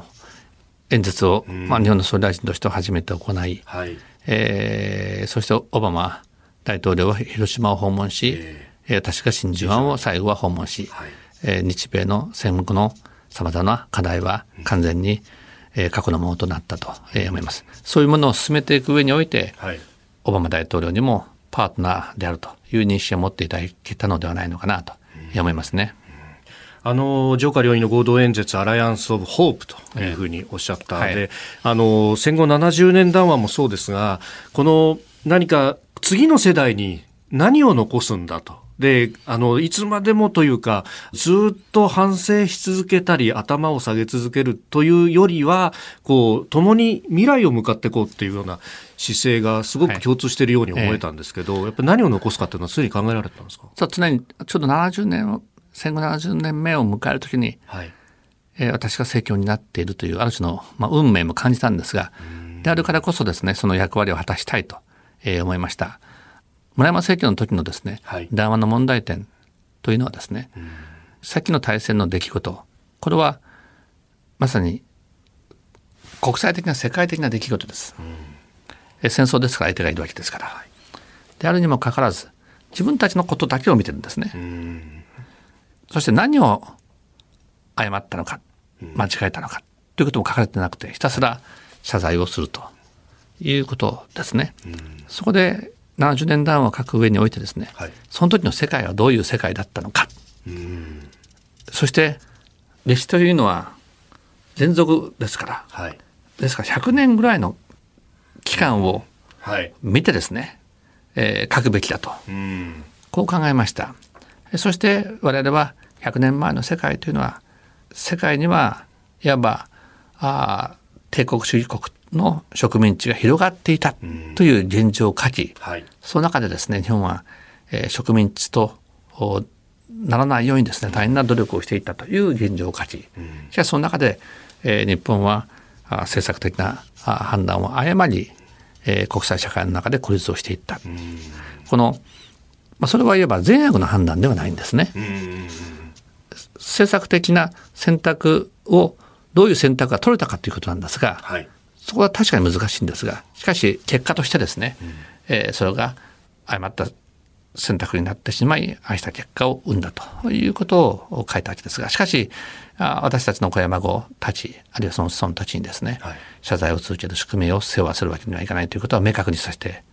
演説を、日本の総理大臣として初めて行い、はい、そしてオバマ大統領は広島を訪問し、確か真珠湾を最後は訪問し、日米の戦国のさまざまな課題は完全に過去のものとなったと思います。そういうものを進めていく上において、オバマ大統領にもパートナーであるという認識を持っていただけたのではないのかなと思いますね。 上下両院の合同演説アライアンス・オブ・ホープというふうにおっしゃった、はい、で戦後70年談話もそうですが、この何か次の世代に何を残すんだと、でいつまでもというかずっと反省し続けたり頭を下げ続けるというよりは共に未来を向かっていこうっていうような姿勢がすごく共通しているように思えたんですけど、やっぱり何を残すかっていうのは常に考えられてたんですか？ 常にちょうど70年戦後70年目を迎えるときに、はい私が政権になっているというある種の、運命も感じたんですが、であるからこそですね、その役割を果たしたいと、思いました。村山政権の時のですね、はい、談話の問題点というのはですね、先の大戦の出来事、これはまさに国際的な世界的な出来事です。戦争ですから相手がいるわけですから。であるにもかかわらず自分たちのことだけを見てるんですね。そして何を誤ったのか間違えたのかということも書かれてなくて、ひたすら謝罪をするということですね。そこで70年談話を書く上においてですね、はい、その時の世界はどういう世界だったのか、そして歴史というのは連続ですから、はい、ですから100年ぐらいの期間を見てですね、書くべきだと、こう考えました。そして我々は100年前の世界というのは、世界にはいわば帝国主義国の植民地が広がっていたという現状を書き、はい、その中でですね、日本は、植民地とならないようにですね、大変な努力をしていったという現状を書き、しかしその中で、日本は政策的な判断を誤り、国際社会の中で孤立をしていった。このそれはいわば善悪の判断ではないんですね。政策的な選択をどういう選択が取れたかということなんですが、はい、そこは確かに難しいんですが、しかし結果としてですね、それが誤った選択になってしまい、ああした結果を生んだということを書いたわけですが、しかし私たちの子や孫たち、あるいはその子孫たちにですね、はい、謝罪を続ける宿命を背負わせるわけにはいかないということは明確にさせて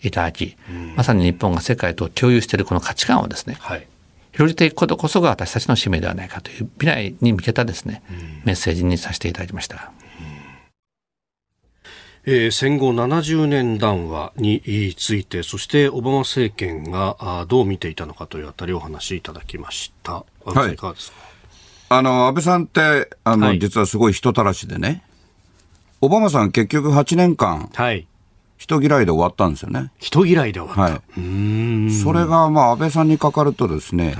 いただき、まさに日本が世界と共有しているこの価値観をですね、広げていくことこそが私たちの使命ではないかという未来に向けたですね、メッセージにさせていただきました。 戦後70年談話について、そしてオバマ政権がどう見ていたのかというあたりをお話しいただきました。安倍さんいかがですか？ 安倍さんって実はすごい人たらしでね、オバマさん結局8年間、人嫌いで終わったんですよね。 人嫌いで終わった。 それが安倍さんにかかるとですね、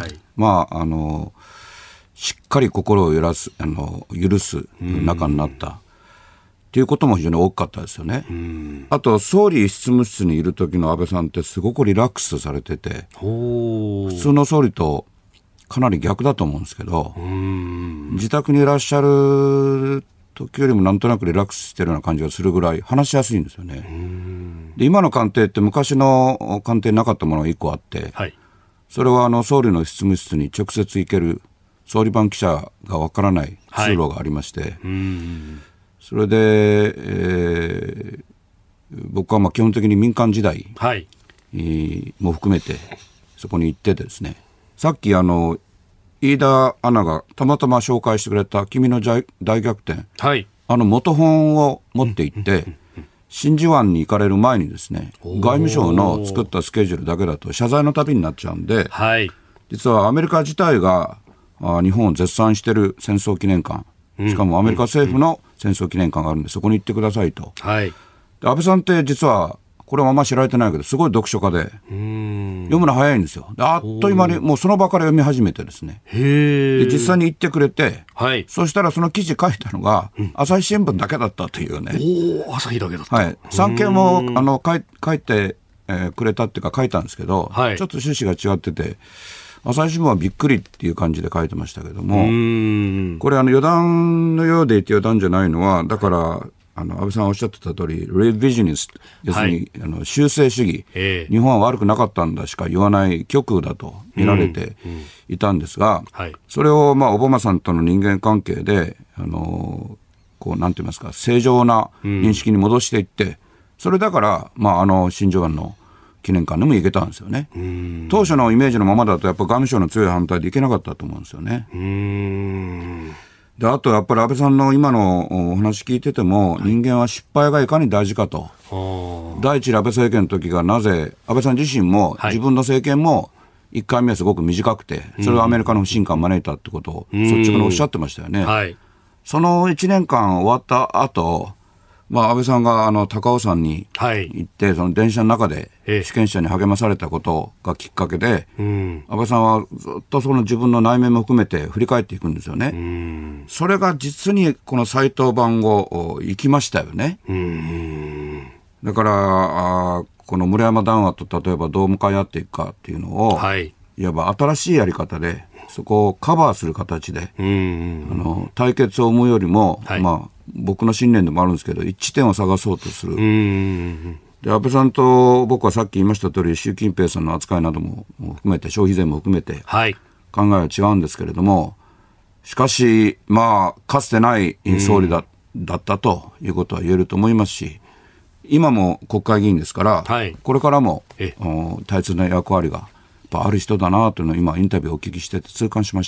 しっかり心を許す仲になったっていうことも非常に大きかったですよね。あと総理執務室にいる時の安倍さんってすごくリラックスされてて、普通の総理とかなり逆だと思うんですけど、自宅にいらっしゃる時よりもなんとなくリラックスしてるような感じがするぐらい話しやすいんですよね。で、今の官邸って昔の官邸になかったものが1個あって、それは総理の執務室に直接行ける総理番記者がわからない通路がありまして、それで、僕は基本的に民間時代も含めてそこに行ってですね、さっき飯田アナがたまたま紹介してくれた君の大逆転、元本を持って行って真珠湾に行かれる前にですね、外務省の作ったスケジュールだけだと謝罪の旅になっちゃうんで、実はアメリカ自体が日本を絶賛している戦争記念館、しかもアメリカ政府の戦争記念館があるんで、そこに行ってくださいと。で、安倍さんって実はこれはあんま知られてないけどすごい読書家で読むの早いんですよ。で、あっという間にもうその場から読み始めてですね、で実際に行ってくれて、そしたらその記事書いたのが朝日新聞だけだったというね。 朝日だけだった。 産経も書いて、くれたっていうか書いたんですけど、ちょっと趣旨が違ってて、朝日新聞はびっくりっていう感じで書いてましたけども、これ余談のようでいて余談じゃないのは、だから安倍さんおっしゃってた通り、レビジニスト、要するに、修正主義、日本は悪くなかったんだしか言わない極右だと見られていたんですが、それをオバマさんとの人間関係でこうなんて言いますか、正常な認識に戻していって、それだから真珠湾の記念館でも行けたんですよね。当初のイメージのままだとやっぱ外務省の強い反対で行けなかったと思うんですよね。で、あとやっぱり安倍さんの今のお話聞いてても、人間は失敗がいかに大事かと。第一次安倍政権の時がなぜ安倍さん自身も、自分の政権も1回目はすごく短くて、それはアメリカの不信感を招いたってことを率直におっしゃってましたよね。その1年間終わった後、安倍さんが高尾山に行って、その電車の中で主権者に励まされたことがきっかけで、安倍さんはずっとその自分の内面も含めて振り返っていくんですよね。それが実にこの斎藤版を生きましたよね。だからこの村山談話と例えばどう向かい合っていくかっていうのを、いわば新しいやり方でそこをカバーする形で、対決を生むよりも、僕の信念でもあるんですけど、一致点を探そうとする。で、安倍さんと僕はさっき言いました通り、習近平さんの扱いなども含めて、消費税も含めて考えは違うんですけれども、しかしかつてない総理だったということは言えると思いますし、今も国会議員ですから、これからも大切な役割がある人だなというのを今インタビューをお聞きして痛感しました。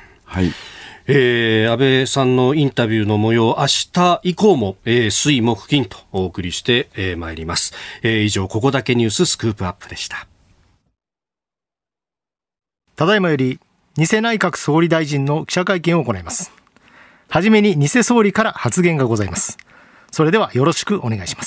安倍さんのインタビューの模様、明日以降も、水木金とお送りしてまいります。以上、ここだけニューススクープアップでした。 ただいまより偽内閣総理大臣の記者会見を行います。はじめに偽総理から発言がございます。それではよろしくお願いします。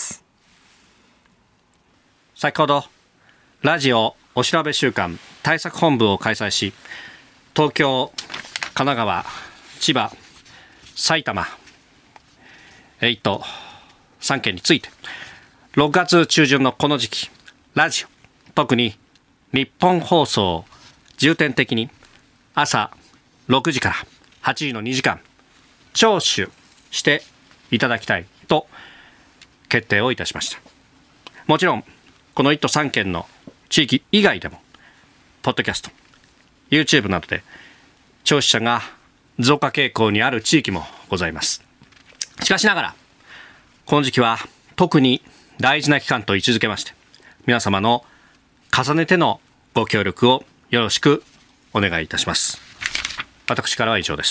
先ほどラジオお調べ週間対策本部を開催し、東京、神奈川、千葉、埼玉1都3県について、6月中旬のこの時期、ラジオ、特に日本放送、重点的に朝6時から8時の2時間聴取していただきたいと決定をいたしました。もちろんこの1都3県の地域以外でもポッドキャスト、 YouTube などで聴取者が増加傾向にある地域もございます。しかしながらこの時期は特に大事な期間と位置づけまして、 皆様の重ねてのご協力をよろしくお願いいたします。私からは以上です。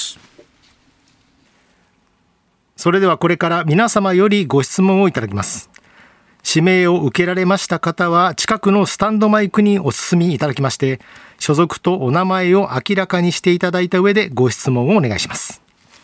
それではこれから皆様よりご質問をいただきます。指名を受けられました方は近くのスタンドマイクにお進みいただきまして、所属とお名前を明らかにしていただいた上でご質問をお願いします。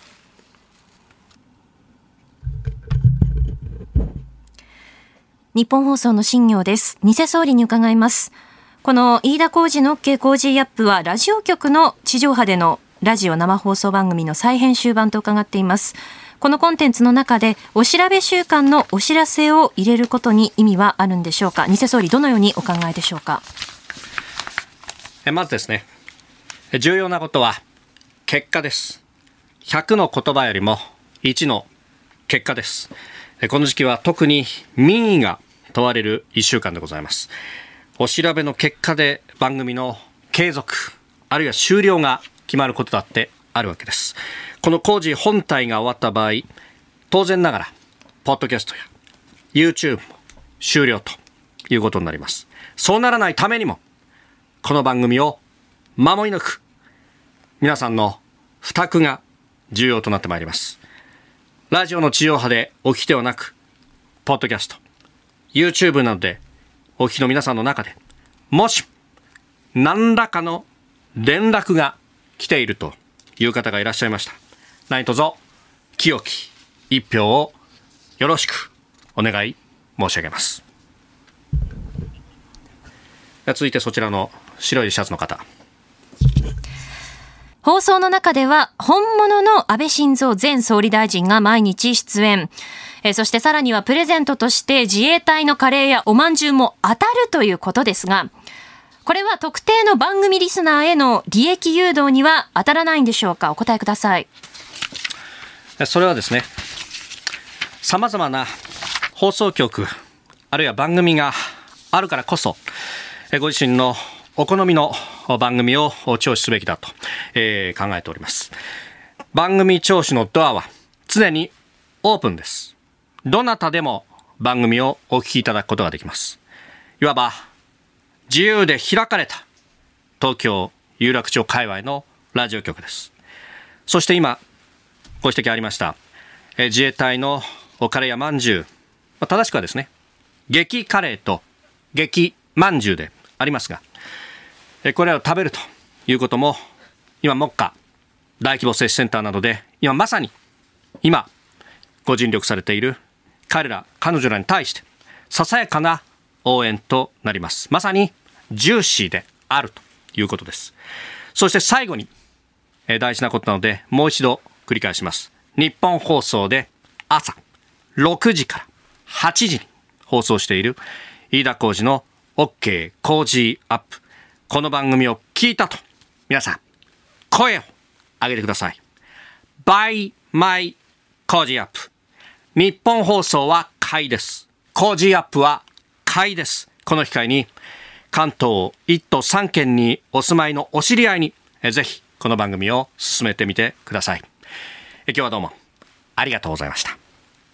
日本放送の新業です。偽総理に伺います。この飯田浩司の OK コージーアップはラジオ局の地上波でのラジオ生放送番組の再編集版と伺っています。このコンテンツの中でお調べ週間のお知らせを入れることに意味はあるんでしょうか。偽総理、どのようにお考えでしょうか。 まずですね、重要なことは結果です。100の言葉よりも1の結果です。この時期は特に民意が問われる1週間でございます。お調べの結果で番組の継続あるいは終了が決まることだってあるわけです。この工事本体が終わった場合、当然ながらポッドキャストや YouTube も終了ということになります。そうならないためにもこの番組を守り抜く皆さんの負託が重要となってまいります。ラジオの地上波でお聞きではなく、ポッドキャスト YouTube などでお聞きの皆さんの中でもし何らかの連絡が来ているという方がいらっしゃいました。何卒清き一票をよろしくお願い申し上げます。続いてそちらの白いシャツの方。 放送の中では本物の安倍晋三前総理大臣が毎日出演。そしてさらにはプレゼントとして自衛隊のカレーやおまんじゅうも当たるということですが、これは特定の番組リスナーへの利益誘導には当たらないんでしょうか。お答えください。 それはですね、様々な放送局あるいは番組があるからこそ、ご自身のお好みの番組を聴取すべきだと、考えております。番組聴取のドアは常にオープンです。どなたでも番組をお聞きいただくことができます。いわば自由で開かれた東京有楽町界隈のラジオ局です。そして今ご指摘ありました自衛隊のカレーやまんじゅう、正しくはですね、激カレーと激まんじゅうでありますが、これらを食べるということも今目下大規模接種センターなどで今まさにご尽力されている彼女らに対してささやかな応援となります。まさにジューシーであるということです。そして最後に大事なことなのでもう一度繰り返します。日本放送で朝6時から8時に放送している飯田浩司の OK 工事アップ、この番組を聞いたと皆さん声を上げてください。 By my 工事アップ、日本放送は買いです。工事アップは買いです。この機会に関東1都3県にお住まいのお知り合いにぜひこの番組を進めてみてください。今日はどうもありがとうございました。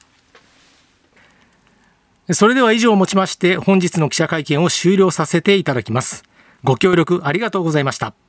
それでは以上をもちまして本日の記者会見を終了させていただきます。ご協力ありがとうございました。